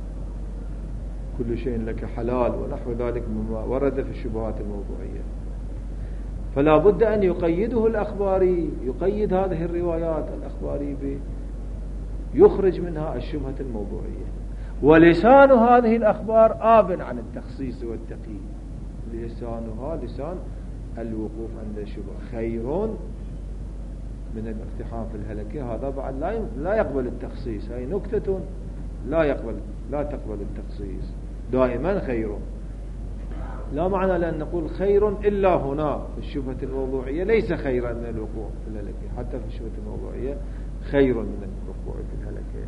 كل شيء لك حلال ونحو ذلك مما ورد في الشبهات الموضوعية. فلا بد أن يقيده الأخباري، يقيد هذه الروايات الأخباري يخرج منها الشبهة الموضوعية. ولسان هذه الأخبار آب عن التخصيص والتقييد، لسانها لسان الوقوف عند الشبهة خير من الاقتحام في الهلكة. هذا بعد لا لا يقبل التخصيص، هي نكتة لا يقبل لا تقبل التخصيص، دائما خير. لا معنى لأن نقول خير إلا هنا في الشبهة الموضوعية ليس خيرا من الوقوع في الهلكة، حتى في الشبهة الموضوعية خير من الوقوع في الهلكة.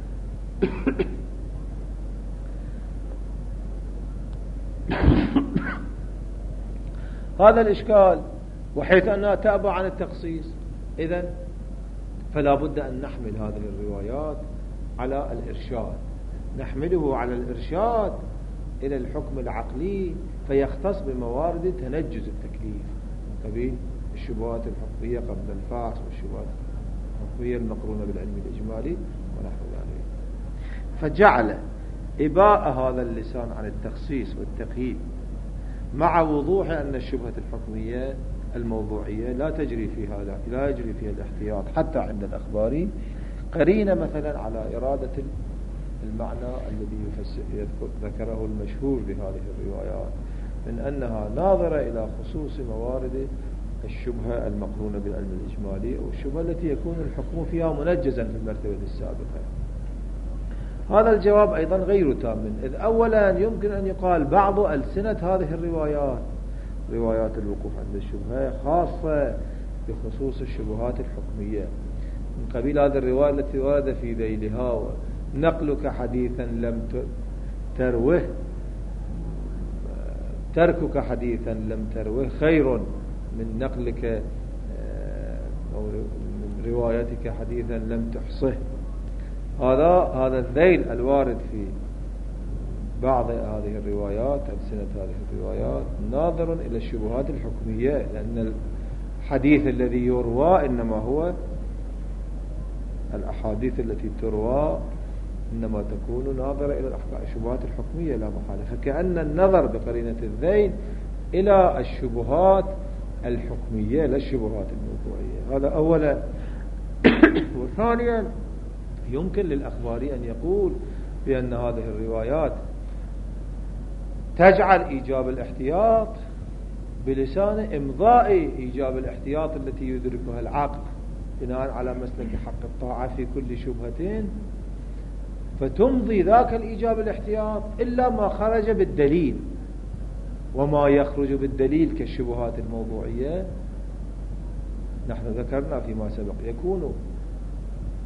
هذا الإشكال، وحيث أنها تأبى عن التخصيص، إذن فلا بد أن نحمل هذه الروايات على الإرشاد، نحمله على الإرشاد إلى الحكم العقلي فيختص بموارد تنجز التكليف من قبيل الشبهات الحكمية قبل الفحص والشبهات الحكمية المقرونة بالعلم الإجمالي ونحو ذلك. فجعل إباء هذا اللسان عن التخصيص والتقييد مع وضوح أن الشبهة الحكمية الموضوعية لا تجري فيها لا, لا يجري فيها الاحتياط حتى عند الأخباري، قرينة مثلا على إرادة المعنى الذي يذكر ذكره المشهور بهذه الروايات من أنها ناظرة إلى خصوص موارد الشبهة المقرونة بالعلم الإجمالي أو الشبهة التي يكون الحكم فيها منجزا في المرتبة السابقة. هذا الجواب أيضا غير تام، إذ أولا يمكن أن يقال بعض ألسنة هذه الروايات روايات الوقوف عند الشبهة خاصة بخصوص الشبهات الحكمية من قبيل هذه الرواية التي ورد في ذيلها: نقلك حديثا لم تروه تركك حديثا لم تروه خير من نقلك أو من روايتك حديثا لم تحصه. هذا هذا الذيل الوارد في بعض هذه الروايات ألسنة هذه الروايات ناظر إلى الشبهات الحكمية، لأن الحديث الذي يروى إنما هو الأحاديث التي تروى إنما تكون ناظرة إلى الشبهات الحكمية لا محالة، فكأن النظر بقرينة الذيل إلى الشبهات الحكمية لا الشبهات الموضوعية. هذا أولا. وثانيا يمكن للأخباري أن يقول بأن هذه الروايات تجعل إيجاب الاحتياط بلسان إمضاء إيجاب الاحتياط التي يدركها العقل بناء على مسلك حق الطاعة في كل شبهتين، فتمضي ذاك الإيجاب الاحتياط إلا ما خرج بالدليل، وما يخرج بالدليل كالشبهات الموضوعية نحن ذكرنا فيما سبق يكون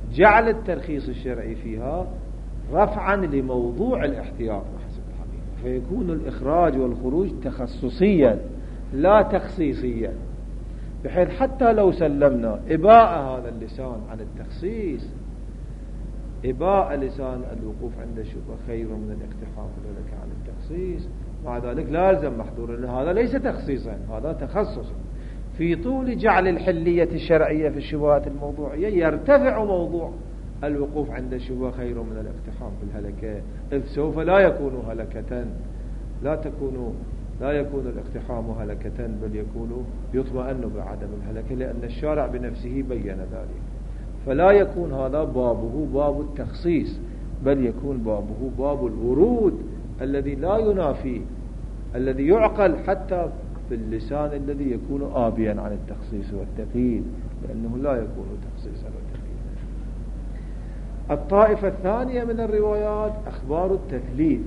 جعل الترخيص الشرعي فيها رفعا لموضوع الاحتياط بحسب الحقيقة، فيكون الإخراج والخروج تخصصيا لا تخصيصيا، بحيث حتى لو سلمنا إباء هذا اللسان عن التخصيص، إباء لسان الوقوف عند الشبهة خير من الاقتحام ذلك عن التخصيص، مع ذلك لا يلزم محظور أن هذا ليس تخصيصا، هذا تخصص. في طول جعل الحلية الشرعية في الشبهات الموضوعية يرتفع موضوع الوقوف عند الشبهة خير من الاقتحام في الهلكة، إذ سوف لا يكون هلكة، لا تكون لا يكون الاقتحام هلكة، بل يكون يطمئن بعدم الهلكة، لأن الشارع بنفسه بين ذلك. فلا يكون هذا بابه باب التخصيص، بل يكون بابه باب الورود الذي لا ينافي، الذي يعقل حتى في اللسان الذي يكون آبيا عن التخصيص والتقييد، لأنه لا يكون تخصيصا وتقييدا. الطائفة الثانية من الروايات أخبار التثليث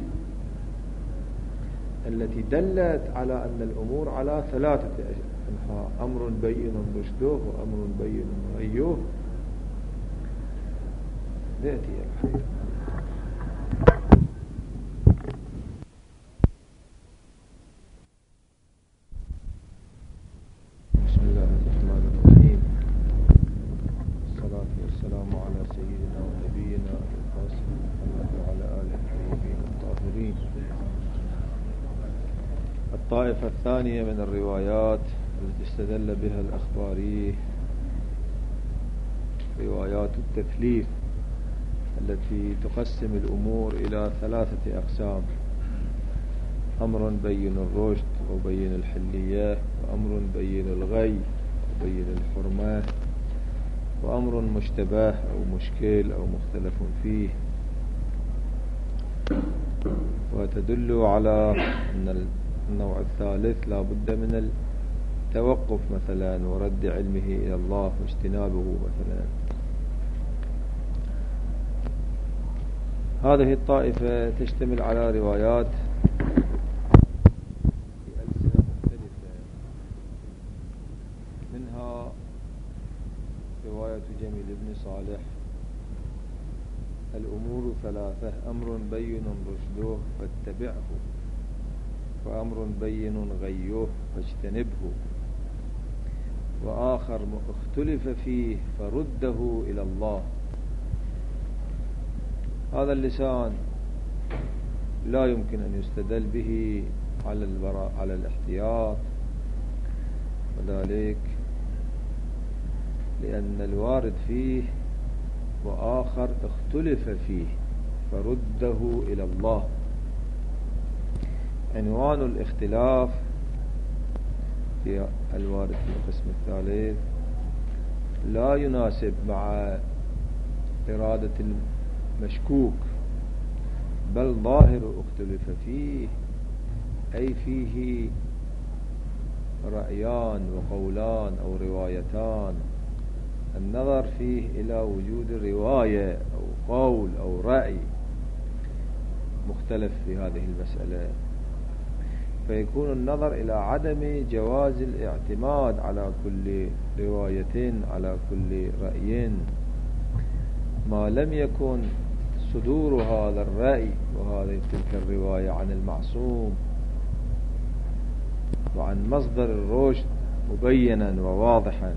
التي دلت على أن الأمور على ثلاثة أنحاء: أمر بين رشده، وأمر بين غيه. نأتي الحديث. بسم الله الرحمن الرحيم، الصلاة والسلام على سيدنا ونبينا القاسم محمد وعلى آله الطيبين الطاهرين. الطائفة الثانية من الروايات التي استدل بها الأخباري روايات التثليث التي تقسم الأمور إلى ثلاثة أقسام: أمر بين الرشد وبين الحلية، وأمر بين الغي وبين الحرمة، وأمر مشتبه أو مشكل أو مختلف فيه. وتدل على أن النوع الثالث لا بد من التوقف مثلا ورد علمه إلى الله واجتنابه مثلا. هذه الطائفة تشتمل على روايات بألسنة مختلفة، منها رواية جميل بن صالح: الأمور ثلاثة: أمر بين رشده فاتبعه، وأمر بين غيه فاجتنبه، وآخر اختلف فيه فرده إلى الله. هذا اللسان لا يمكن أن يستدل به على البراء على الاحتياط، وذلك لأن الوارد فيه وآخر اختلف فيه فرده إلى الله. عنوان الاختلاف في الوارد في القسم الثالث لا يناسب مع إرادة المشكوك، بل ظاهر اختلف فيه أي فيه رأيان وقولان أو روايتان، النظر فيه إلى وجود رواية أو قول أو رأي مختلف في هذه المسألة، فيكون النظر إلى عدم جواز الاعتماد على كل رواية على كل رأي ما لم يكن صدور هذا الرأي وهذه تلك الرواية عن المعصوم وعن مصدر الرشد مبينا وواضحا.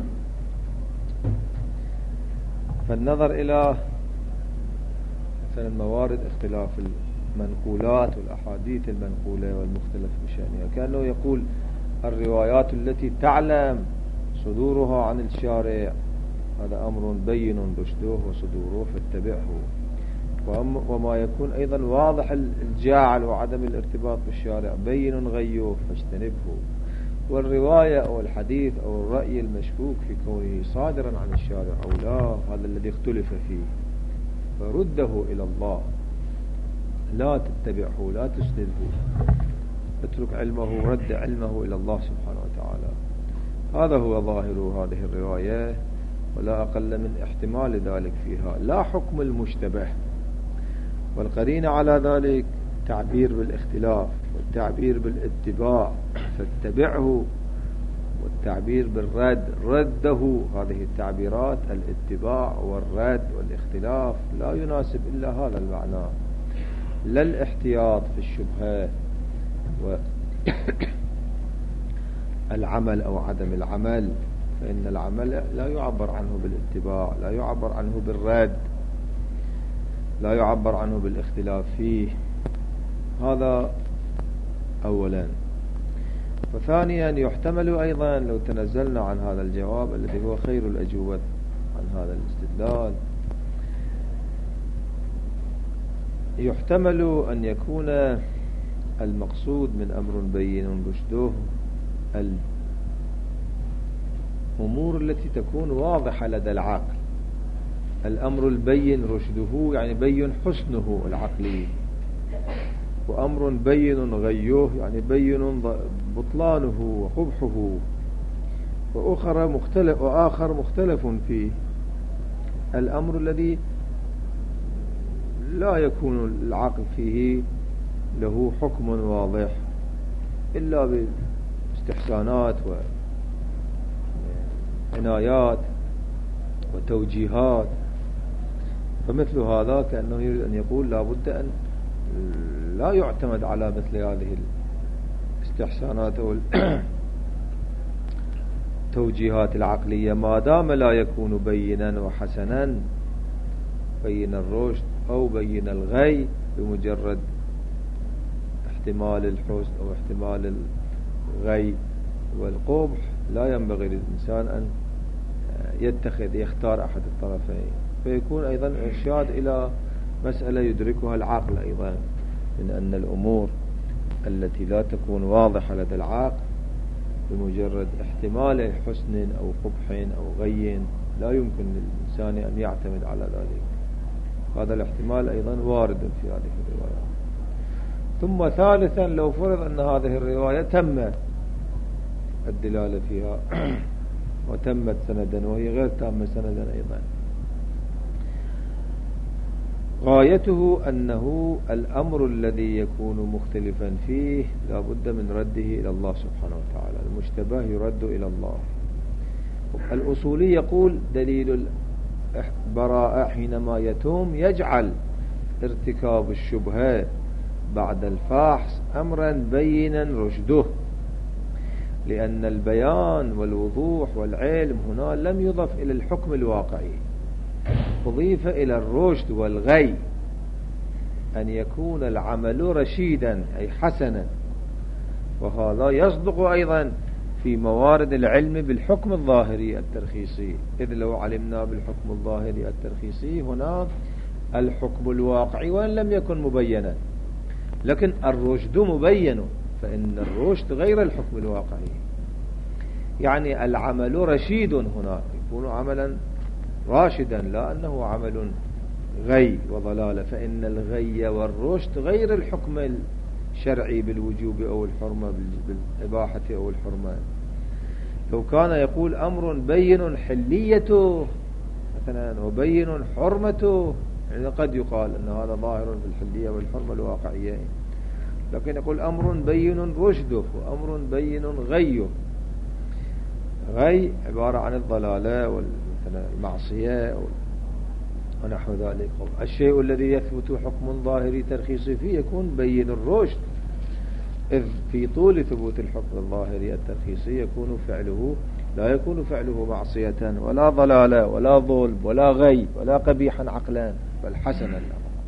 فالنظر إلى مثلا موارد اختلاف المنقولات والأحاديث المنقولة والمختلف بشأنها، كأنه يقول الروايات التي تعلم صدورها عن الشارع هذا أمر بين رشده وصدوره فاتبعه، وما يكون أيضا واضح الجاعل وعدم الارتباط بالشارع بين غيه فاجتنبه. والرواية أو الحديث أو الرأي المشكوك في كونه صادرا عن الشارع أو لا، هذا الذي اختلف فيه، فرده إلى الله، لا تتبعه لا تسنده، اترك علمه ورد علمه إلى الله سبحانه وتعالى. هذا هو ظاهر هذه الرواية، ولا أقل من احتمال ذلك فيها، لا حكم المشتبه. والقرين على ذلك تعبير بالاختلاف والتعبير بالاتباع، فاتبعه والتعبير بالرد رده. هذه التعبيرات الاتباع والرد والاختلاف لا يناسب إلا هذا المعنى، لا الاحتياط في الشبهة والعمل أو عدم العمل، فإن العمل لا يعبر عنه بالاتباع، لا يعبر عنه بالرد، لا يعبر عنه بالاختلاف فيه. هذا أولا. وثانيا يحتمل أيضا لو تنزلنا عن هذا الجواب الذي هو خير الأجوبة عن هذا الاستدلال، يحتمل أن يكون المقصود من أمر بين رشده الأمور التي تكون واضحة لدى العقل. الأمر البين رشده يعني بين حسنه العقلي، وأمر بين غيه يعني بين بطلانه وقبحه، وآخر مختلف, وآخر مختلف فيه. الأمر الذي لا يكون العقل فيه له حكم واضح إلا باستحسانات وعنايات وتوجيهات، فمثل هذا كأنه يريد أن يقول لا بد أن لا يعتمد على مثل هذه الاستحسانات والتوجيهات العقلية ما دام لا يكون بينا وحسنا، بين الرشد أو بين الغي، بمجرد احتمال الحسن أو احتمال الغي والقبح. لا ينبغي للإنسان أن يتخذ يختار أحد الطرفين، فيكون أيضا إرشاد إلى مسألة يدركها العقل أيضا، من أن الأمور التي لا تكون واضحة لدى العقل بمجرد احتمال حسن أو قبح أو غي لا يمكن للإنسان أن يعتمد على ذلك. هذا الاحتمال أيضا وارد في هذه الرواية. ثم ثالثا لو فرض أن هذه الرواية تم الدلالة فيها وتمت سندا وهي غير تامة سندا أيضا، غايته أنه الأمر الذي يكون مختلفا فيه لا بد من رده إلى الله سبحانه وتعالى، المشتبه يرد إلى الله. الأصولي يقول دليل البراءة حينما يتم يجعل ارتكاب الشبهة بعد الفحص أمرا بينا رشده، لأن البيان والوضوح والعلم هنا لم يضف إلى الحكم الواقعي، أضيف إلى الرشد والغي، أن يكون العمل رشيدا أي حسنا. وهذا يصدق أيضا في موارد العلم بالحكم الظاهري الترخيصي، إذ لو علمنا بالحكم الظاهري الترخيصي هنا الحكم الواقعي وإن لم يكن مبينا، لكن الرشد مبين، فإن الرشد غير الحكم الواقعي. يعني العمل رشيد هنا يكون عملا راشدا، لا أنه عمل غي وضلالة، فإن الغي والرشد غير الحكم الشرعي بالوجوب أو الحرمة، بالإباحة أو الحرمة. لو كان يقول أمر بين حليته مثلا وبين حرمته، يعني قد يقال أن هذا ظاهر بالحلية والحرمة الواقعية، لكن يقول أمر بين رشده وأمر بين غيه. غي عبارة عن الضلالة والمعصية ونحو ذلك. الشيء الذي يثبت حكم ظاهري ترخيصي فيه يكون بين الرشد، إذ في طول ثبوت الحكم الظاهري الترخيصي يكون فعله لا يكون فعله معصية ولا ضلالة ولا ظلم ولا غي ولا قبيحا عقلا، بل حسنا،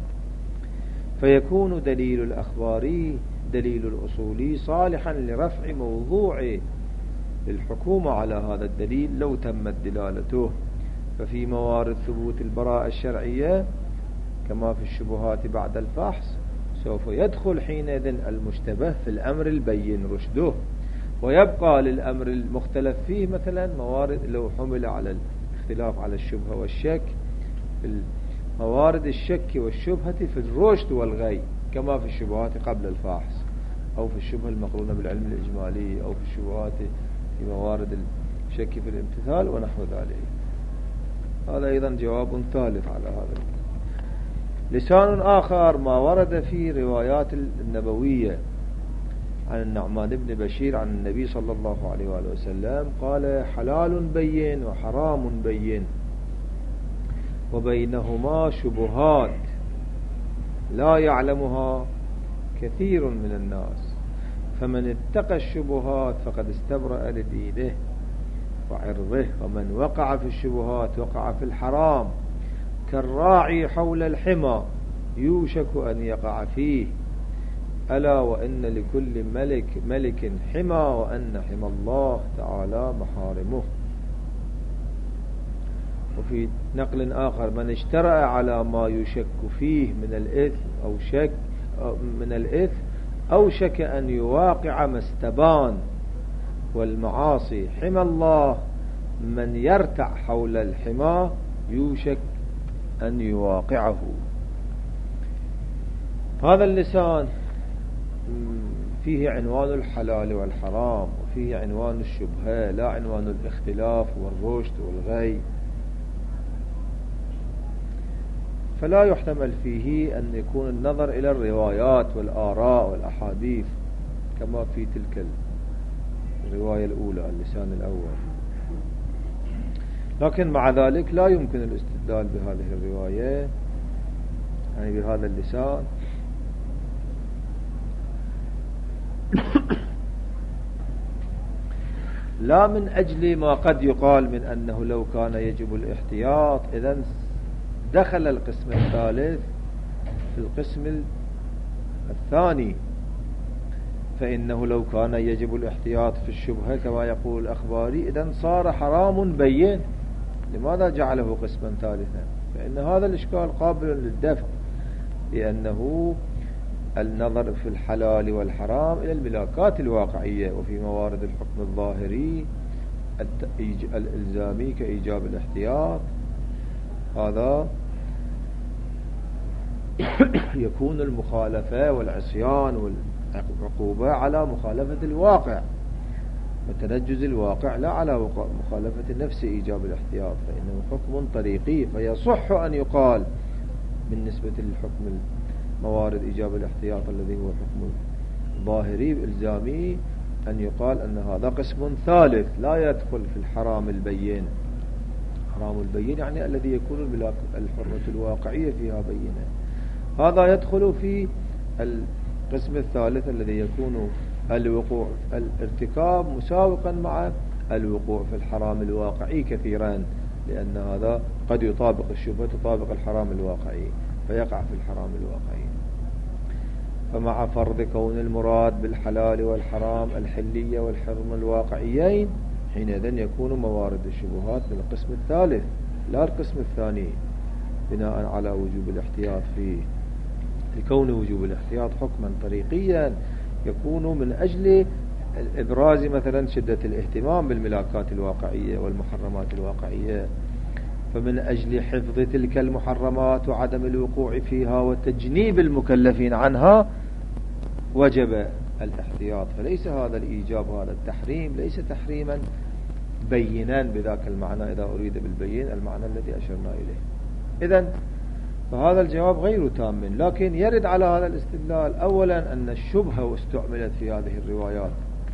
فيكون دليل الأخباري دليل الأصولي صالحا لرفع موضوع الحكومة على هذا الدليل لو تمت دلالته. ففي موارد ثبوت البراءة الشرعية كما في الشبهات بعد الفحص سوف يدخل حينئذ المشتبه في الأمر البين رشده، ويبقى للأمر المختلف فيه مثلا موارد لو حمل على الاختلاف على الشبهة والشك، موارد الشك والشبهة في الرشد والغي كما في الشبهات قبل الفحص، أو في الشبهة المقرونة بالعلم الإجمالي، أو في الشبهات في موارد الشك في الامتثال ونحو ذلك. هذا أيضا جواب ثالث على هذا. لسان آخر ما ورد في روايات النبوية عن النعمان بن بشير عن النبي صلى الله عليه وآله وسلم قال حلال بين وحرام بين وبينهما شبهات لا يعلمها كثير من الناس، فمن اتقى الشبهات فقد استبرأ لدينه وعرضه، ومن وقع في الشبهات وقع في الحرام، كالراعي حول الحمى يوشك أن يقع فيه، ألا وإن لكل ملك ملك حمى، وأن حمى الله تعالى محارمه. وفي نقل آخر من اشترأ على ما يشك فيه من الإثم أو شك من الإثم أو شك أن يواقع ما استبان، والمعاصي حمى الله، من يرتع حول الحمى يوشك أن يواقعه. هذا اللسان فيه عنوان الحلال والحرام، وفيه عنوان الشبهة، لا عنوان الاختلاف والرشد والغي، فلا يحتمل فيه أن يكون النظر إلى الروايات والآراء والأحاديث كما في تلك الرواية الأولى اللسان الأول. لكن مع ذلك لا يمكن الاستدلال بهذه الرواية يعني بهذا اللسان لا من أجل ما قد يقال من أنه لو كان يجب الاحتياط إذن دخل القسم الثالث في القسم الثاني، فإنه لو كان يجب الاحتياط في الشبهة كما يقول الأخباري إذن صار حرام بين، لماذا جعله قسما ثالثا؟ فإن هذا الإشكال قابل للدفع، لأنه النظر في الحلال والحرام إلى الملاكات الواقعية وفي موارد الحكم الظاهري الإلزامي كإيجاب الاحتياط، هذا يكون المخالفة والعصيان والعقوبة على مخالفة الواقع وتنجز الواقع، لا على مخالفة نفس إيجاب الاحتياط، فإنه حكم طريقي. فيصح أن يقال بالنسبة للحكم موارد إيجاب الاحتياط الذي هو حكم ظاهري إلزامي أن يقال أن هذا قسم ثالث لا يدخل في الحرام البين. حرام البين يعني الذي يكون الحرمة الواقعية فيها بينة، هذا يدخل في القسم الثالث الذي يكون الوقوع الارتكاب مساوقا مع الوقوع في الحرام الواقعي كثيرا، لأن هذا قد يطابق الشبهة تطابق الحرام الواقعي فيقع في الحرام الواقعي. فمع فرض كون المراد بالحلال والحرام الحلية والحرم الواقعيين، حينئذ يكون موارد الشبهات من القسم الثالث لا القسم الثاني، بناء على وجوب الاحتياط فيه، لكون وجوب الاحتياط حكما طريقيا يكون من أجل الإبراز مثلا شدة الاهتمام بالملاكات الواقعية والمحرمات الواقعية، فمن أجل حفظ تلك المحرمات وعدم الوقوع فيها وتجنيب المكلفين عنها وجب الاحتياط. فليس هذا الإيجاب هذا التحريم ليس تحريما بينا بذاك المعنى إذا أريد بالبين المعنى الذي أشرنا إليه. إذن فهذا الجواب غير تام، لكن يرد على هذا الاستدلال أولا أن الشبهة استعملت في هذه الروايات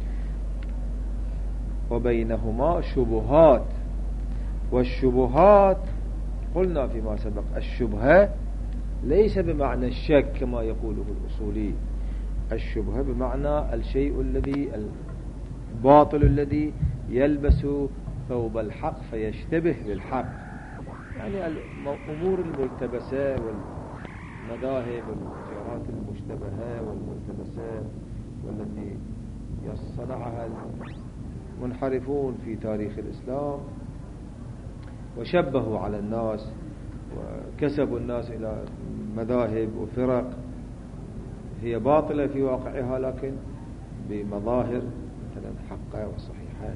وبينهما شبهات، والشبهات قلنا فيما سبق الشبهة ليس بمعنى الشك كما يقوله الأصولي، الشبهة بمعنى الشيء الذي الباطل الذي يلبس ثوب الحق فيشتبه بالحق، يعني الأمور الملتبسة والمذاهب والجهات المشتبهة والملتبسات والتي يصنعها المنحرفون في تاريخ الإسلام وشبهوا على الناس وكسبوا الناس إلى مذاهب وفرق هي باطلة في واقعها لكن بمظاهر مثلا حقة وصحيحة.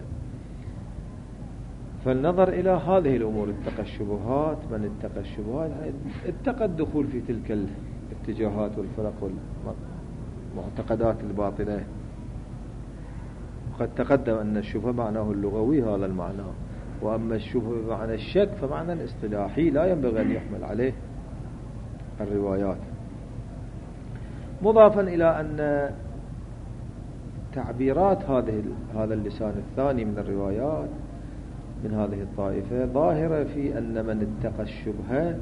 فالنظر إلى هذه الأمور اتقى الشبهات، من اتقى الشبهات اتقى الدخول في تلك الاتجاهات والفرق والمعتقدات الباطلة. وقد تقدم أن الشبهة معناه اللغوي هذا المعنى، وأما الشبهة بمعنى الشك فمعنى الاصطلاحي لا ينبغي أن يحمل عليه الروايات. مضافا إلى أن تعبيرات هذه هذا اللسان الثاني من الروايات من هذه الطائفة ظاهرة في أن من اتقى الشبهة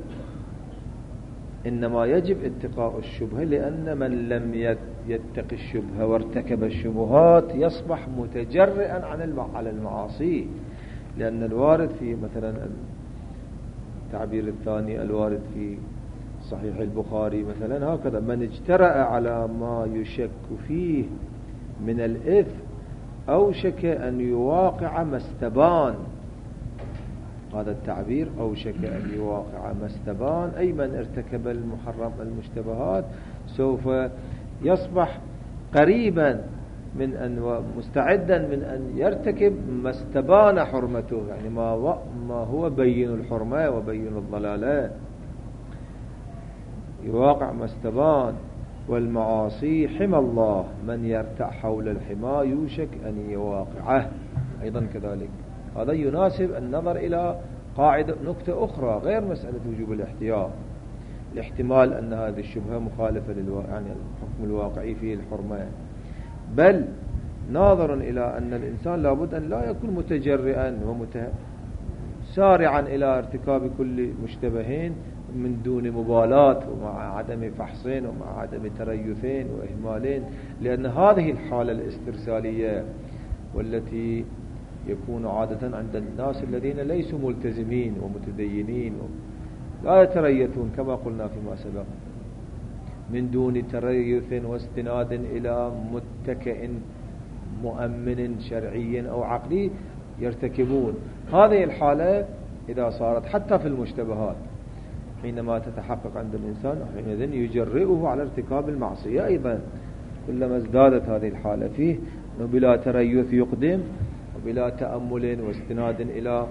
إنما يجب اتقاء الشبهة، لأن من لم يتقي الشبهة وارتكب الشبهات يصبح متجرئا على المعاصي. لأن الوارد في مثلا التعبير الثاني الوارد في صحيح البخاري مثلا هكذا: من اجترأ على ما يشك فيه من الإثم أوشك أن يواقع ما استبان. هذا التعبير أوشك أن يواقع ما استبان، أي من ارتكب المحرم المشتبهات سوف يصبح قريبا من أن مستعدا من أن يرتكب ما استبان حرمته، يعني ما ما هو بين الحرمة وبين الضلالة، يواقع ما استبان. والمعاصي حمى الله، من يرتع حول الحمى يوشك أن يواقعه أيضا كذلك. هذا يناسب النظر إلى قاعدة نكتة أخرى غير مسألة وجوب الاحتياط، الاحتمال أن هذه الشبهة مخالفة للوا... يعني الحكم الواقعي فيه الحرمة، بل ناظر إلى أن الإنسان لابد أن لا يكون متجرئا وسارعا إلى ارتكاب كل مشتبهين من دون مبالاة ومع عدم فحصين ومع عدم تريثين وإهمالين، لأن هذه الحالة الاسترسالية والتي يكون عادة عند الناس الذين ليسوا ملتزمين ومتدينين لا يتريثون كما قلنا فيما سبق من دون تريث واستناد إلى متكئ مؤمن شرعي أو عقلي يرتكبون. هذه الحالة إذا صارت حتى في المشتبهات حينما تتحقق عند الإنسان حينئذ يجرئه على ارتكاب المعصية أيضا، كلما ازدادت هذه الحالة فيه بلا تريث يقدم وبلا تأمل واستناد إلى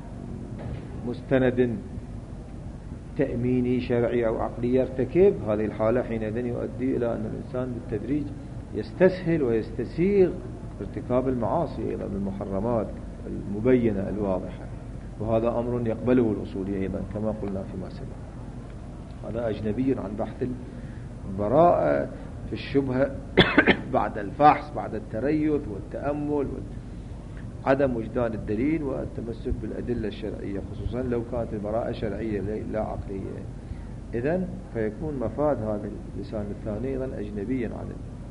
مستند تأميني شرعي أو عقلي يرتكب. هذه الحالة حينئذ يؤدي إلى أن الإنسان بالتدريج يستسهل ويستسيغ ارتكاب المعاصي أيضا المحرمات المبينة الواضحة، وهذا أمر يقبله الأصولي أيضا كما قلنا فيما سبق. هذا أجنبي عن بحث البراءة في الشبهة بعد الفحص بعد التريث والتأمل وعدم وجدان الدليل والتمسك بالأدلة الشرعية، خصوصا لو كانت البراءة شرعية لا عقلية. إذن فيكون مفاد هذا اللسان الثاني أيضا أجنبيا عن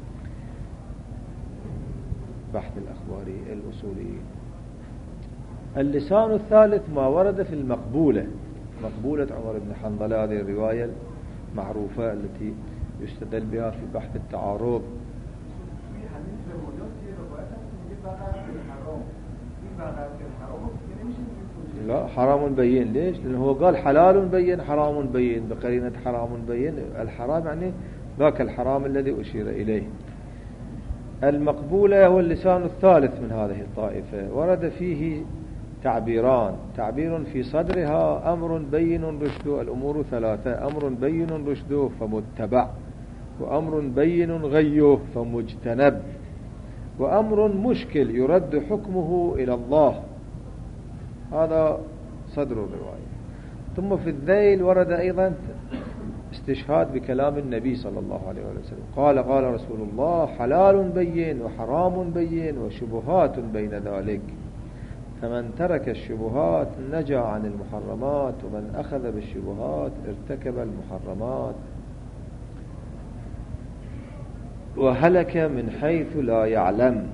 البحث الأخباري الأصولي. اللسان الثالث ما ورد في المقبولة، مقبولة عمر بن حنظلة، هذه الرواية المعروفة التي يستدل بها في بحث التعارض. لا حرام بين، ليش؟ لأنه هو قال حلال بين حرام بين بقرينة حرام بين، الحرام يعني ذاك الحرام الذي أشير إليه. المقبولة هو اللسان الثالث من هذه الطائفة، ورد فيه تعبيران: تعبير في صدرها أمر بين رشده، الأمور ثلاثة: أمر بين رشده فمتبع، وأمر بين غيه فمجتنب، وأمر مشكل يرد حكمه إلى الله. هذا صدر الرواية. ثم في الذيل ورد أيضا استشهاد بكلام النبي صلى الله عليه وسلم، قال قال رسول الله: حلال بين وحرام بين وشبهات بين ذلك، فمن ترك الشبهات نجا عن المحرمات، ومن أخذ بالشبهات ارتكب المحرمات وهلك من حيث لا يعلم.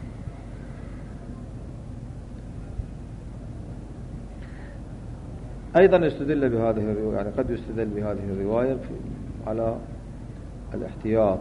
أيضا يستدل بهذه الرواية، يعني قد يستدل بهذه الرواية على الاحتياط.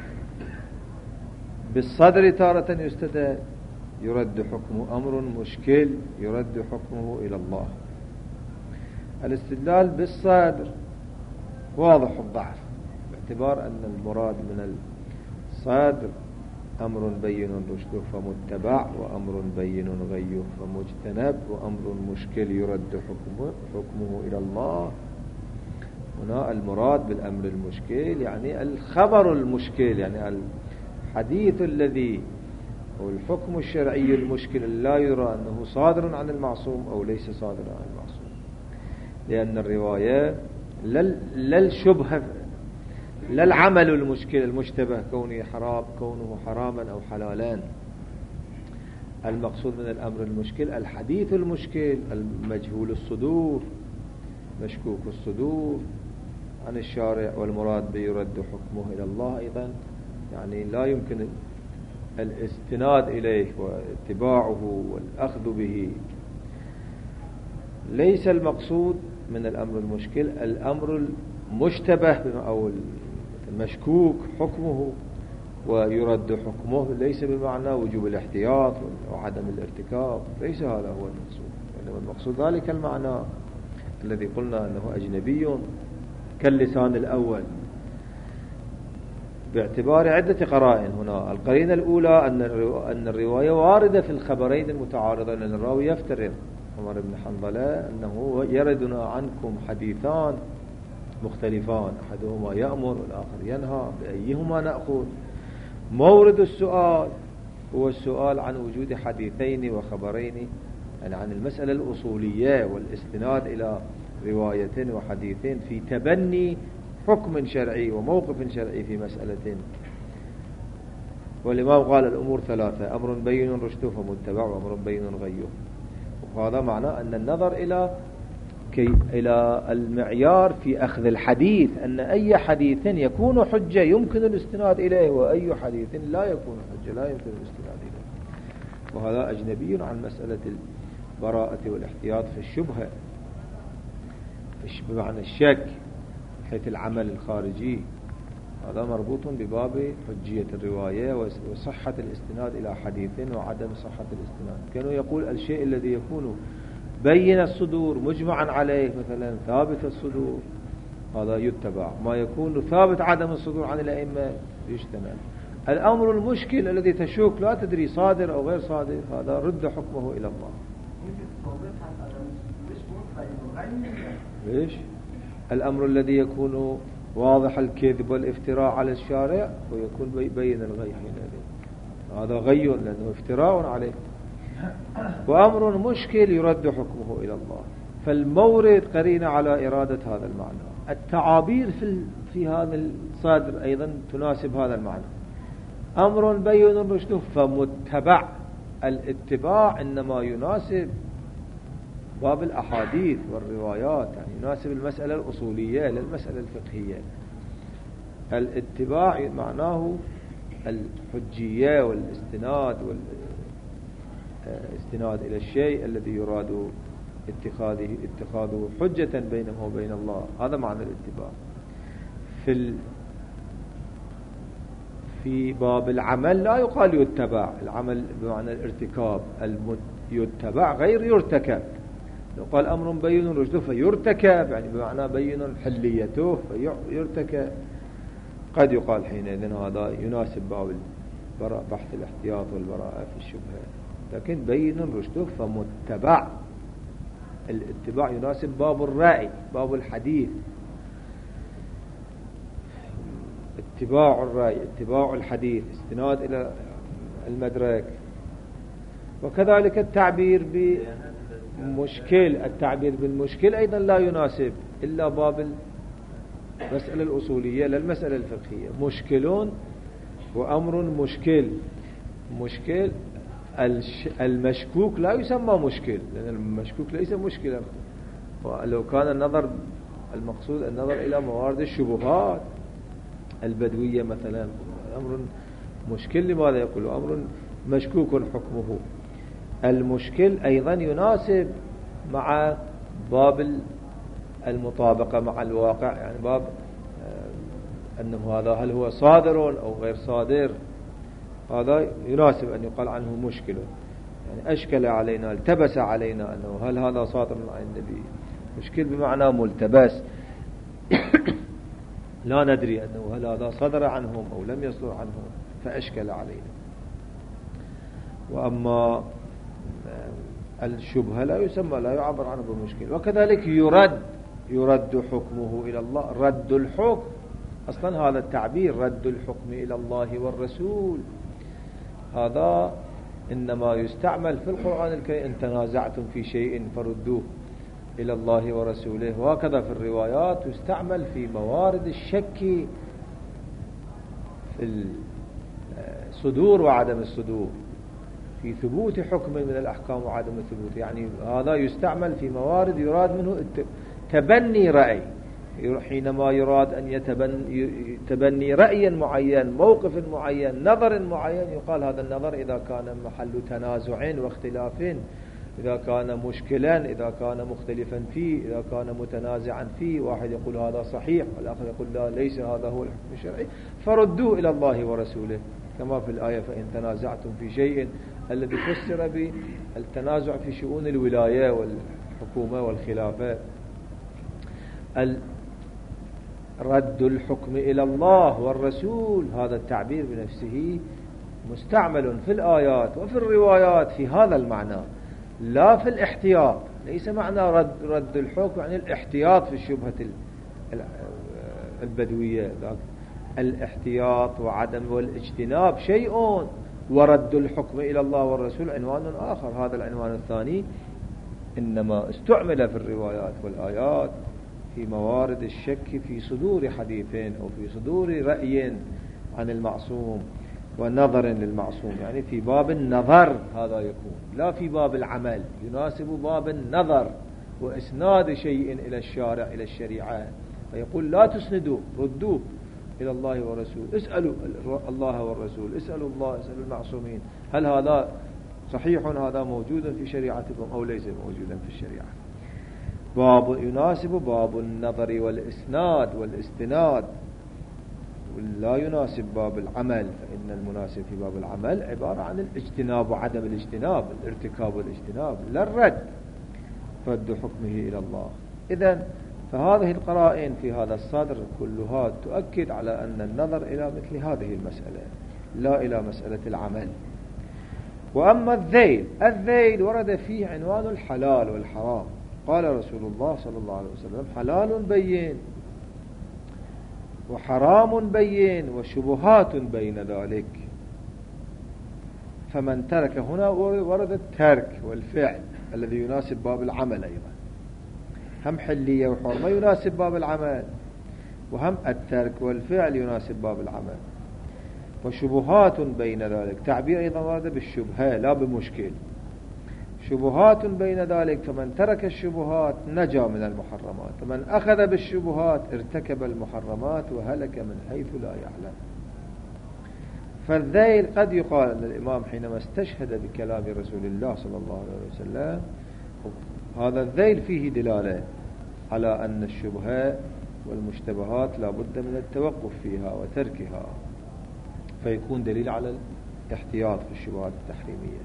بالصدر تارة يستدل يرد حكمه، أمر مشكل يرد حكمه إلى الله. الاستدلال بالصدر واضح الضعف، باعتبار أن المراد من الصدر أمر بين رشده فمتبع، وأمر بين غيه فمجتنب، وأمر مشكل يرد حكمه, حكمه إلى الله. هنا المراد بالأمر المشكل يعني الخبر المشكل، يعني الحديث الذي هو الحكم الشرعي المشكل لا يرى أنه صادر عن المعصوم أو ليس صادر عن المعصوم، لأن الرواية لا الشبهة لا العمل المشكل المشتبه كونه حرام كونه حراما أو حلالان. المقصود من الأمر المشكل الحديث المشكل المجهول الصدور مشكوك الصدور عن الشارع، والمراد بيرد حكمه إلى الله أيضا، يعني لا يمكن الاستناد إليه واتباعه والأخذ به. ليس المقصود من الأمر المشكل الأمر المشتبه أو المشكوك حكمه ويرد حكمه، ليس بمعنى وجوب الاحتياط وعدم الارتكاب، ليس هذا هو المقصود. إنما المقصود ذلك المعنى الذي قلنا أنه أجنبي كاللسان الأول، باعتبار عدة قرائن. هنا القرينة الأولى أن الرواية واردة في الخبرين المتعارضين، أن الراوي يفترض عمر بن حنظلة أنه يردنا عنكم حديثان مختلفان، أحدهما يأمر والآخر ينهى، بأيهما نأخذ؟ مورد السؤال هو السؤال عن وجود حديثين وخبرين، يعني عن المسألة الأصولية والاستناد إلى رواية وحديثين في تبني حكم شرعي وموقف شرعي في مسألة. والإمام قال الأمور ثلاثة: أمر بين رشده فمتبع، وأمر بين غيه. وهذا معنى أن النظر إلى كي إلى المعيار في أخذ الحديث، أن أي حديث يكون حجة يمكن الاستناد إليه، وأي حديث لا يكون حجة لا يمكن الاستناد إليه. وهذا أجنبي عن مسألة البراءة والاحتياط في الشبهة، بمعنى الشك حيث العمل الخارجي، هذا مربوط بباب حجية الرواية وصحة الاستناد إلى حديث وعدم صحة الاستناد. كانوا يقول الشيء الذي يكون بين الصدور مجمعا عليه، مثلا ثابت الصدور، هذا يتبع. ما يكون ثابت عدم الصدور عن الأئمة يجتنب. الأمر المشكل الذي تشوك لا تدري صادر أو غير صادر، هذا رد حكمه إلى الله. ليش؟ الأمر الذي يكون واضح الكذب والافتراء على الشارع ويكون بين الغي حينئذ، هذا غي لأنه افتراء عليه. وأمر مشكل يرد حكمه إلى الله. فالمورد قرينة على إرادة هذا المعنى. التعابير في في هذا الصادر أيضا تناسب هذا المعنى. أمر بين رشده فمتبع، الاتباع إنما يناسب باب الأحاديث والروايات، يعني يناسب المسألة الأصولية للمسألة الفقهية. الاتباع معناه الحجية والاستناد والاستناد إلى الشيء الذي يراد اتخاذه اتخاذه حجة بينه وبين الله، هذا معنى الاتباع. في ال... في باب العمل لا يقال يتبع، العمل بمعنى الارتكاب، الم... يتبع غير يرتكب. يقال أمر بين رشده فيرتكب، يعني بمعنى بين حليته فيرتكب. قد يقال حينئذ هذا يناسب باب البراء، بحث الاحتياط والبراءة في الشبهة. لكن بين رشده فمتبع، الاتباع يناسب باب الرأي، باب الحديث، اتباع الرأي، اتباع الحديث، استناد إلى المدرك. وكذلك التعبير بمشكل، التعبير بالمشكل أيضا لا يناسب إلا باب المسألة الأصولية للمسألة الفقهية. مشكلون وأمر مشكل. مشكل المشكوك لا يسمى مشكل، لأن المشكوك ليس مشكلا. ولو كان النظر المقصود النظر إلى موارد الشبهات البدوية مثلا، أمر مشكل لماذا يقول أمر مشكوك حكمه؟ المشكل أيضا يناسب مع باب المطابقة مع الواقع، يعني باب أنه هذا هل هو صادر أو غير صادر، هذا يناسب أن يقال عنه مشكل. يعني أشكل علينا، التبس علينا أنه هل هذا صادر عن النبي. مشكل بمعنى ملتبس لا ندري أنه هل هذا صدر عنهم أو لم يصدر عنهم، فأشكل علينا. وأما الشبهة لا يسمى، لا يعبر عنه بمشكل. وكذلك يرد يرد حكمه إلى الله، رد الحكم أصلا هذا التعبير رد الحكم إلى الله والرسول، هذا إنما يستعمل في القرآن الكريم إن تنازعتم في شيء فردوه إلى الله ورسوله. وهكذا في الروايات يستعمل في موارد الشك في الصدور وعدم الصدور، في ثبوت حكم من الأحكام وعدم الثبوت. يعني هذا يستعمل في موارد يراد منه تبني رأي، حينما يراد أن يتبني رأي معين، موقف معين، نظر معين، يقال هذا النظر إذا كان محل تنازع واختلاف، إذا كان مشكلا، إذا كان مختلفا فيه، إذا كان متنازعا فيه، واحد يقول هذا صحيح والآخر يقول لا ليس هذا هو الحكم الشرعي، فردوه إلى الله ورسوله، كما في الآية فإن تنازعتم في شيء، الذي فسر بالتنازع في شؤون الولاية والحكومة والخلافة. رد الحكم إلى الله والرسول، هذا التعبير بنفسه مستعمل في الآيات وفي الروايات في هذا المعنى، لا في الاحتياط. ليس معنى رد, رد الحكم يعني الاحتياط في الشبهة البدوية، الاحتياط وعدم والاجتناب شيء، ورد الحكم إلى الله والرسول عنوان آخر. هذا العنوان الثاني إنما استعمل في الروايات والآيات في موارد الشك في صدور حديثين أو في صدور رأي عن المعصوم ونظر للمعصوم، يعني في باب النظر هذا يكون، لا في باب العمل. يناسب باب النظر وإسناد شيء إلى الشارع إلى الشريعة، فيقول لا تسندوا، ردوه إلى الله والرسول، اسألوا الله والرسول، اسألوا الله، اسألوا المعصومين، هل هذا صحيح، هذا موجود في شريعتكم أو ليس موجودا في الشريعة. باب يناسب باب النظر والإسناد والاستناد، ولا يناسب باب العمل، فإن المناسب في باب العمل عبارة عن الاجتناب وعدم الاجتناب، الارتكاب والاجتناب، لا الرد، رد حكمه إلى الله. إذن فهذه القرائن في هذا الصدر كلها تؤكد على أن النظر إلى مثل هذه المسألة، لا إلى مسألة العمل. وأما الذيل، الذيل ورد فيه عنوان الحلال والحرام. قال رسول الله صلى الله عليه وسلم حلال بين وحرام بين وشبهات بين ذلك. فمن ترك، هنا ورد الترك والفعل الذي يناسب باب العمل أيضا، هم حلية وحرمة يناسب باب العمل، وهم الترك والفعل يناسب باب العمل. وشبهات بين ذلك، تعبير أيضا ورد بالشبهة لا بمشكل، شبهات بين ذلك، فمن ترك الشبهات نجا من المحرمات، فمن أخذ بالشبهات ارتكب المحرمات وهلك من حيث لا يعلم. فالذيل قد يقال أن الإمام حينما استشهد بكلام رسول الله صلى الله عليه وسلم، هذا الذيل فيه دلالة على أن الشبهات والمشتبهات لا بد من التوقف فيها وتركها، فيكون دليل على الاحتياط في الشبهات التحريمية.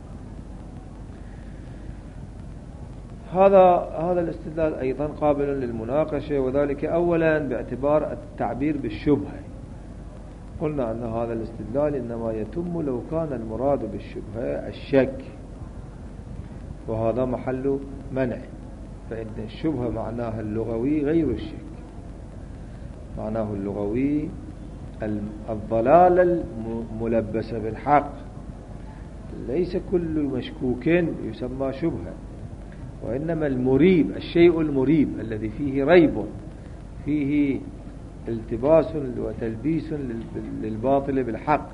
هذا هذا الاستدلال أيضا قابل للمناقشة، وذلك أولا باعتبار التعبير بالشبهة. قلنا أن هذا الاستدلال إنما يتم لو كان المراد بالشبهة الشك، وهذا محل منع، فإن الشبهة معناها اللغوي غير الشك، معناه اللغوي الضلال الملبسة بالحق. ليس كل مشكوك يسمى شبهة، وإنما المريب، الشيء المريب الذي فيه ريب، فيه التباس وتلبيس للباطل بالحق،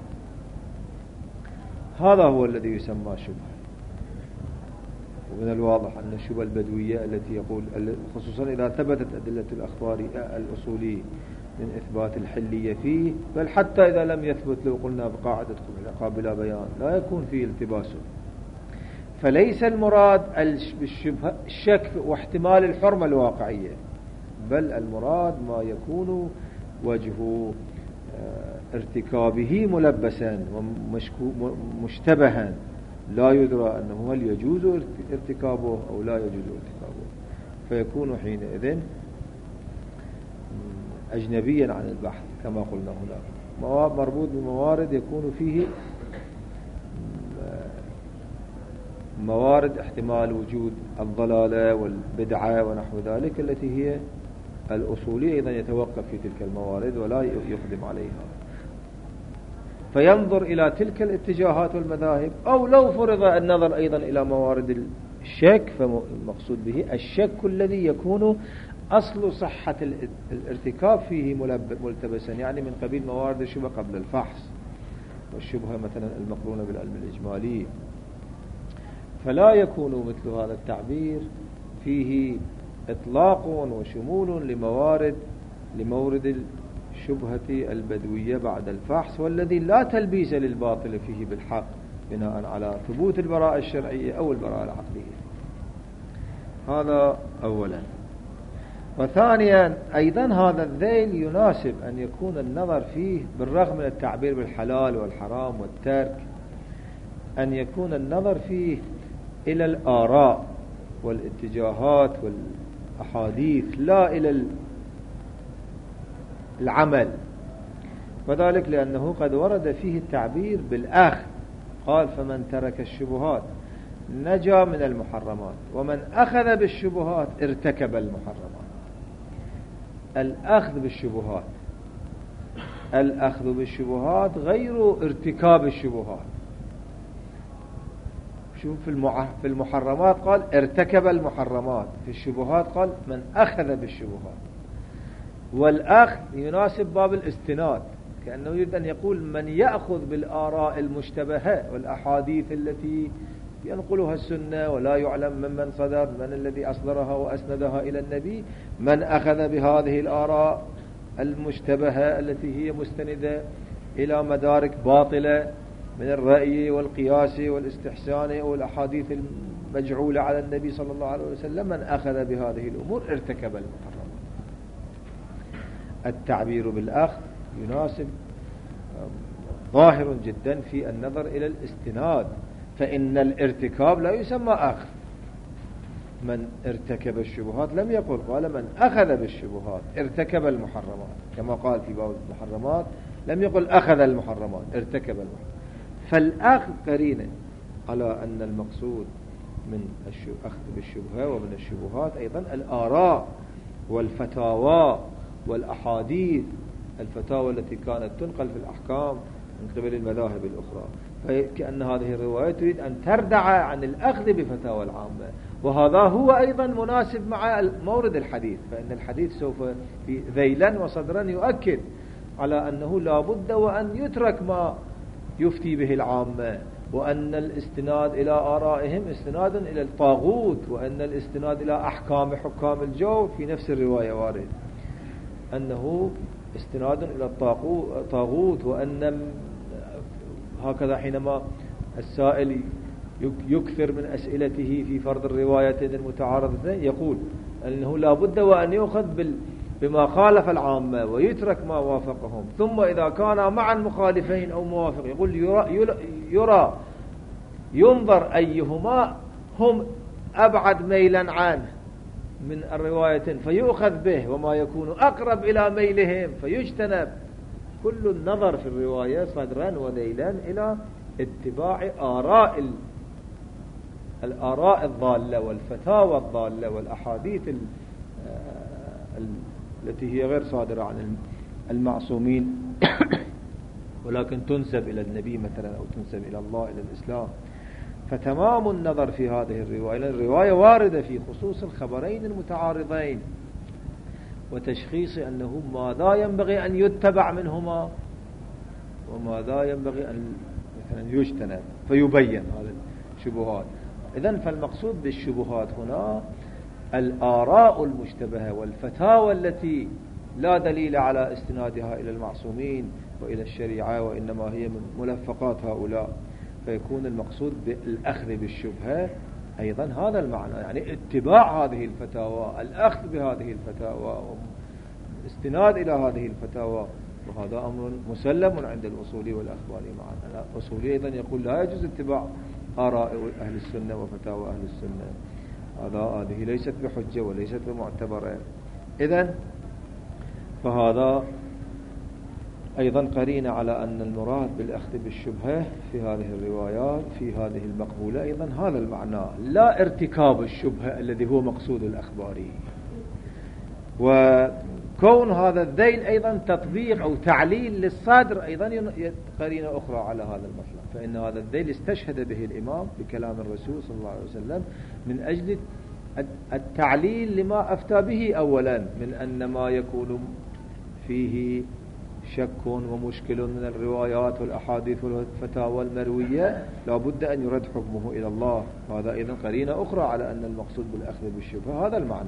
هذا هو الذي يسمى شبهة. ومن الواضح أن الشبهة البدوية التي يقول، خصوصا إذا ثبتت أدلة الأخبار الأصولي من إثبات الحلية فيه، بل حتى إذا لم يثبت لو قلنا بقاعدة قابلة بيان لا يكون فيه التباس. فليس المراد بالشبهة الشك واحتمال الحرمة الواقعية، بل المراد ما يكون وجه ارتكابه ملبسا ومشتبها لا يدرى أنه هل يجوز ارتكابه أو لا يجوز ارتكابه، فيكون حينئذ أجنبيا عن البحث كما قلنا هنا، مربوط بموارد يكون فيه موارد احتمال وجود الضلالة والبدعة ونحو ذلك، التي هي الأصولي أيضا يتوقف في تلك الموارد ولا يقدم عليها، فينظر إلى تلك الاتجاهات والمذاهب. أو لو فرض النظر أيضا إلى موارد الشك، فالمقصود به الشك الذي يكون أصل صحة الارتكاب فيه ملتبسا، يعني من قبيل موارد الشبهة قبل الفحص، والشبهة مثلا المقرونة بالعلم الإجمالي، فلا يكون مثل هذا التعبير فيه إطلاق وشمول لموارد لمورد الشبهة البدوية بعد الفحص، والذي لا تلبيس للباطل فيه بالحق بناء على ثبوت البراءة الشرعية أو البراءة العقلية. هذا أولا. وثانيا أيضا هذا الذيل يناسب أن يكون النظر فيه بالرغم من التعبير بالحلال والحرام والترك، أن يكون النظر فيه إلى الآراء والاتجاهات والأحاديث لا إلى العمل، وذلك لأنه قد ورد فيه التعبير بالأخذ، قال فمن ترك الشبهات نجا من المحرمات، ومن أخذ بالشبهات ارتكب المحرمات. الأخذ بالشبهات الأخذ بالشبهات غير ارتكاب الشبهات. شوف في المحرمات قال ارتكب المحرمات، في الشبهات قال من أخذ بالشبهات. والأخذ يناسب باب الاستناد، كأنه يريد أن يقول من يأخذ بالآراء المشتبهة والأحاديث التي ينقلها السنة ولا يعلم ممن صدر، من الذي أصدرها وأسندها إلى النبي، من أخذ بهذه الآراء المشتبهة التي هي مستندة إلى مدارك باطلة من الرأي والقياس والاستحسان والأحاديث المجعولة على النبي صلى الله عليه وسلم، من أخذ بهذه الأمور ارتكب المحرمات. التعبير بالأخذ يناسب ظاهر جدا في النظر إلى الاستناد، فإن الارتكاب لا يسمى أخذ. من ارتكب الشبهات لم يقل، قال من أخذ بالشبهات ارتكب المحرمات، كما قال في باب المحرمات لم يقل أخذ المحرمات، ارتكب المحرمات. فالأخذ قرينة على أن المقصود من الأخذ بالشبهة ومن الشبهات أيضا الآراء والفتاوى والأحاديث، الفتاوى التي كانت تنقل في الأحكام من قبل المذاهب الأخرى، فكأن هذه الرواية تريد أن تردع عن الأخذ بفتاوى العامة، وهذا هو أيضا مناسب مع مورد الحديث، فإن الحديث سوف ذيلا وصدرا يؤكد على أنه لا بد وأن يترك ما يفتي به العامة، وأن الاستناد إلى آرائهم استناد إلى الطاغوت، وأن الاستناد إلى أحكام حكام الجو في نفس الرواية وارد أنه استناد إلى الطاغوت، وأن هكذا حينما السائل يكثر من أسئلته في فرض الروايتين المتعارضتين يقول أنه لا بد وأن يأخذ بما خالف العامة ويترك ما وافقهم، ثم إذا كان مع المخالفين أو موافق يقول يرى, يرى ينظر أيهما هم أبعد ميلا عنه من الروايتين فيؤخذ به، وما يكون أقرب إلى ميلهم فيجتنب. كل النظر في الرواية صدرا وذيلا إلى اتباع آراء الآراء الضالة والفتاوى الضالة والأحاديث التي هي غير صادرة عن المعصومين ولكن تنسب إلى النبي مثلا أو تنسب إلى الله إلى الإسلام. فتمام النظر في هذه الرواية، الرواية واردة في خصوص الخبرين المتعارضين وتشخيص أنه ماذا ينبغي أن يتبع منهما وماذا ينبغي أن مثلا يجتنب فيبين هذه الشبهات. إذن فالمقصود بالشبهات هنا الآراء المشتبهة والفتاوى التي لا دليل على استنادها إلى المعصومين وإلى الشريعة، وإنما هي من ملفقات هؤلاء، فيكون المقصود بالأخذ بالشبهة أيضا هذا المعنى، يعني اتباع هذه الفتاوى، الأخذ بهذه الفتاوى واستناد إلى هذه الفتاوى، وهذا أمر مسلم عند الأصولي والأخباري معنا. الأصولي أيضا يقول لا يجوز اتباع آراء أهل السنة وفتاوى أهل السنة، هذا هذه ليست بحجة وليست بمعتبرة. إذن فهذا أيضا قرين على أن المراد بالأخذ بالشبهة في هذه الروايات في هذه المقبولة أيضا هذا المعنى، لا ارتكاب الشبهة الذي هو مقصود الأخباري. وكون هذا الذيل أيضا تطبيق أو تعليل للصدر أيضا قرينة أخرى على هذا المطلب، فإن هذا الذيل استشهد به الإمام بكلام الرسول صلى الله عليه وسلم من أجل التعليل لما أفتى به أولا من أن ما يكون فيه شك ومشكل من الروايات والأحاديث والفتاوى المروية لا بد أن يرد حكمه إلى الله. هذا أيضا قرينة أخرى على أن المقصود بالأخذ بالشبهة هذا المعنى.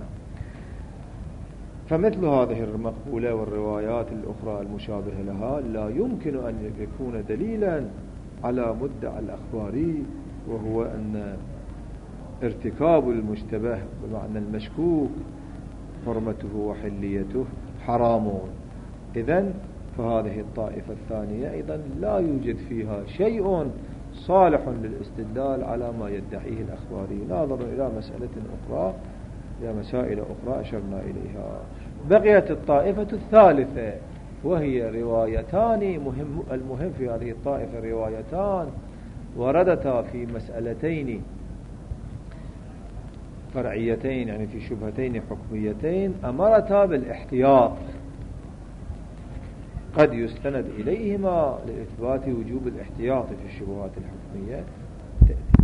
فمثل هذه المقبولة والروايات الأخرى المشابهة لها لا يمكن أن يكون دليلا على مدعى الأخباري، وهو أن ارتكاب المشتبه بمعنى المشكوك حرمته وحليته حرام. إذن فهذه الطائفة الثانية أيضا لا يوجد فيها شيء صالح للاستدلال على ما يدعيه الأخباري. ناظر إلى مسألة أخرى، إلى مسائل أخرى أشرنا إليها. بقيت الطائفة الثالثة وهي روايتان مهم. المهم في هذه الطائفة روايتان وردتا في مسألتين فرعيتين، يعني في شبهتين حكميتين، أمرتا بالاحتياط قد يستند إليهما لإثبات وجوب الاحتياط في الشبهات الحكمية.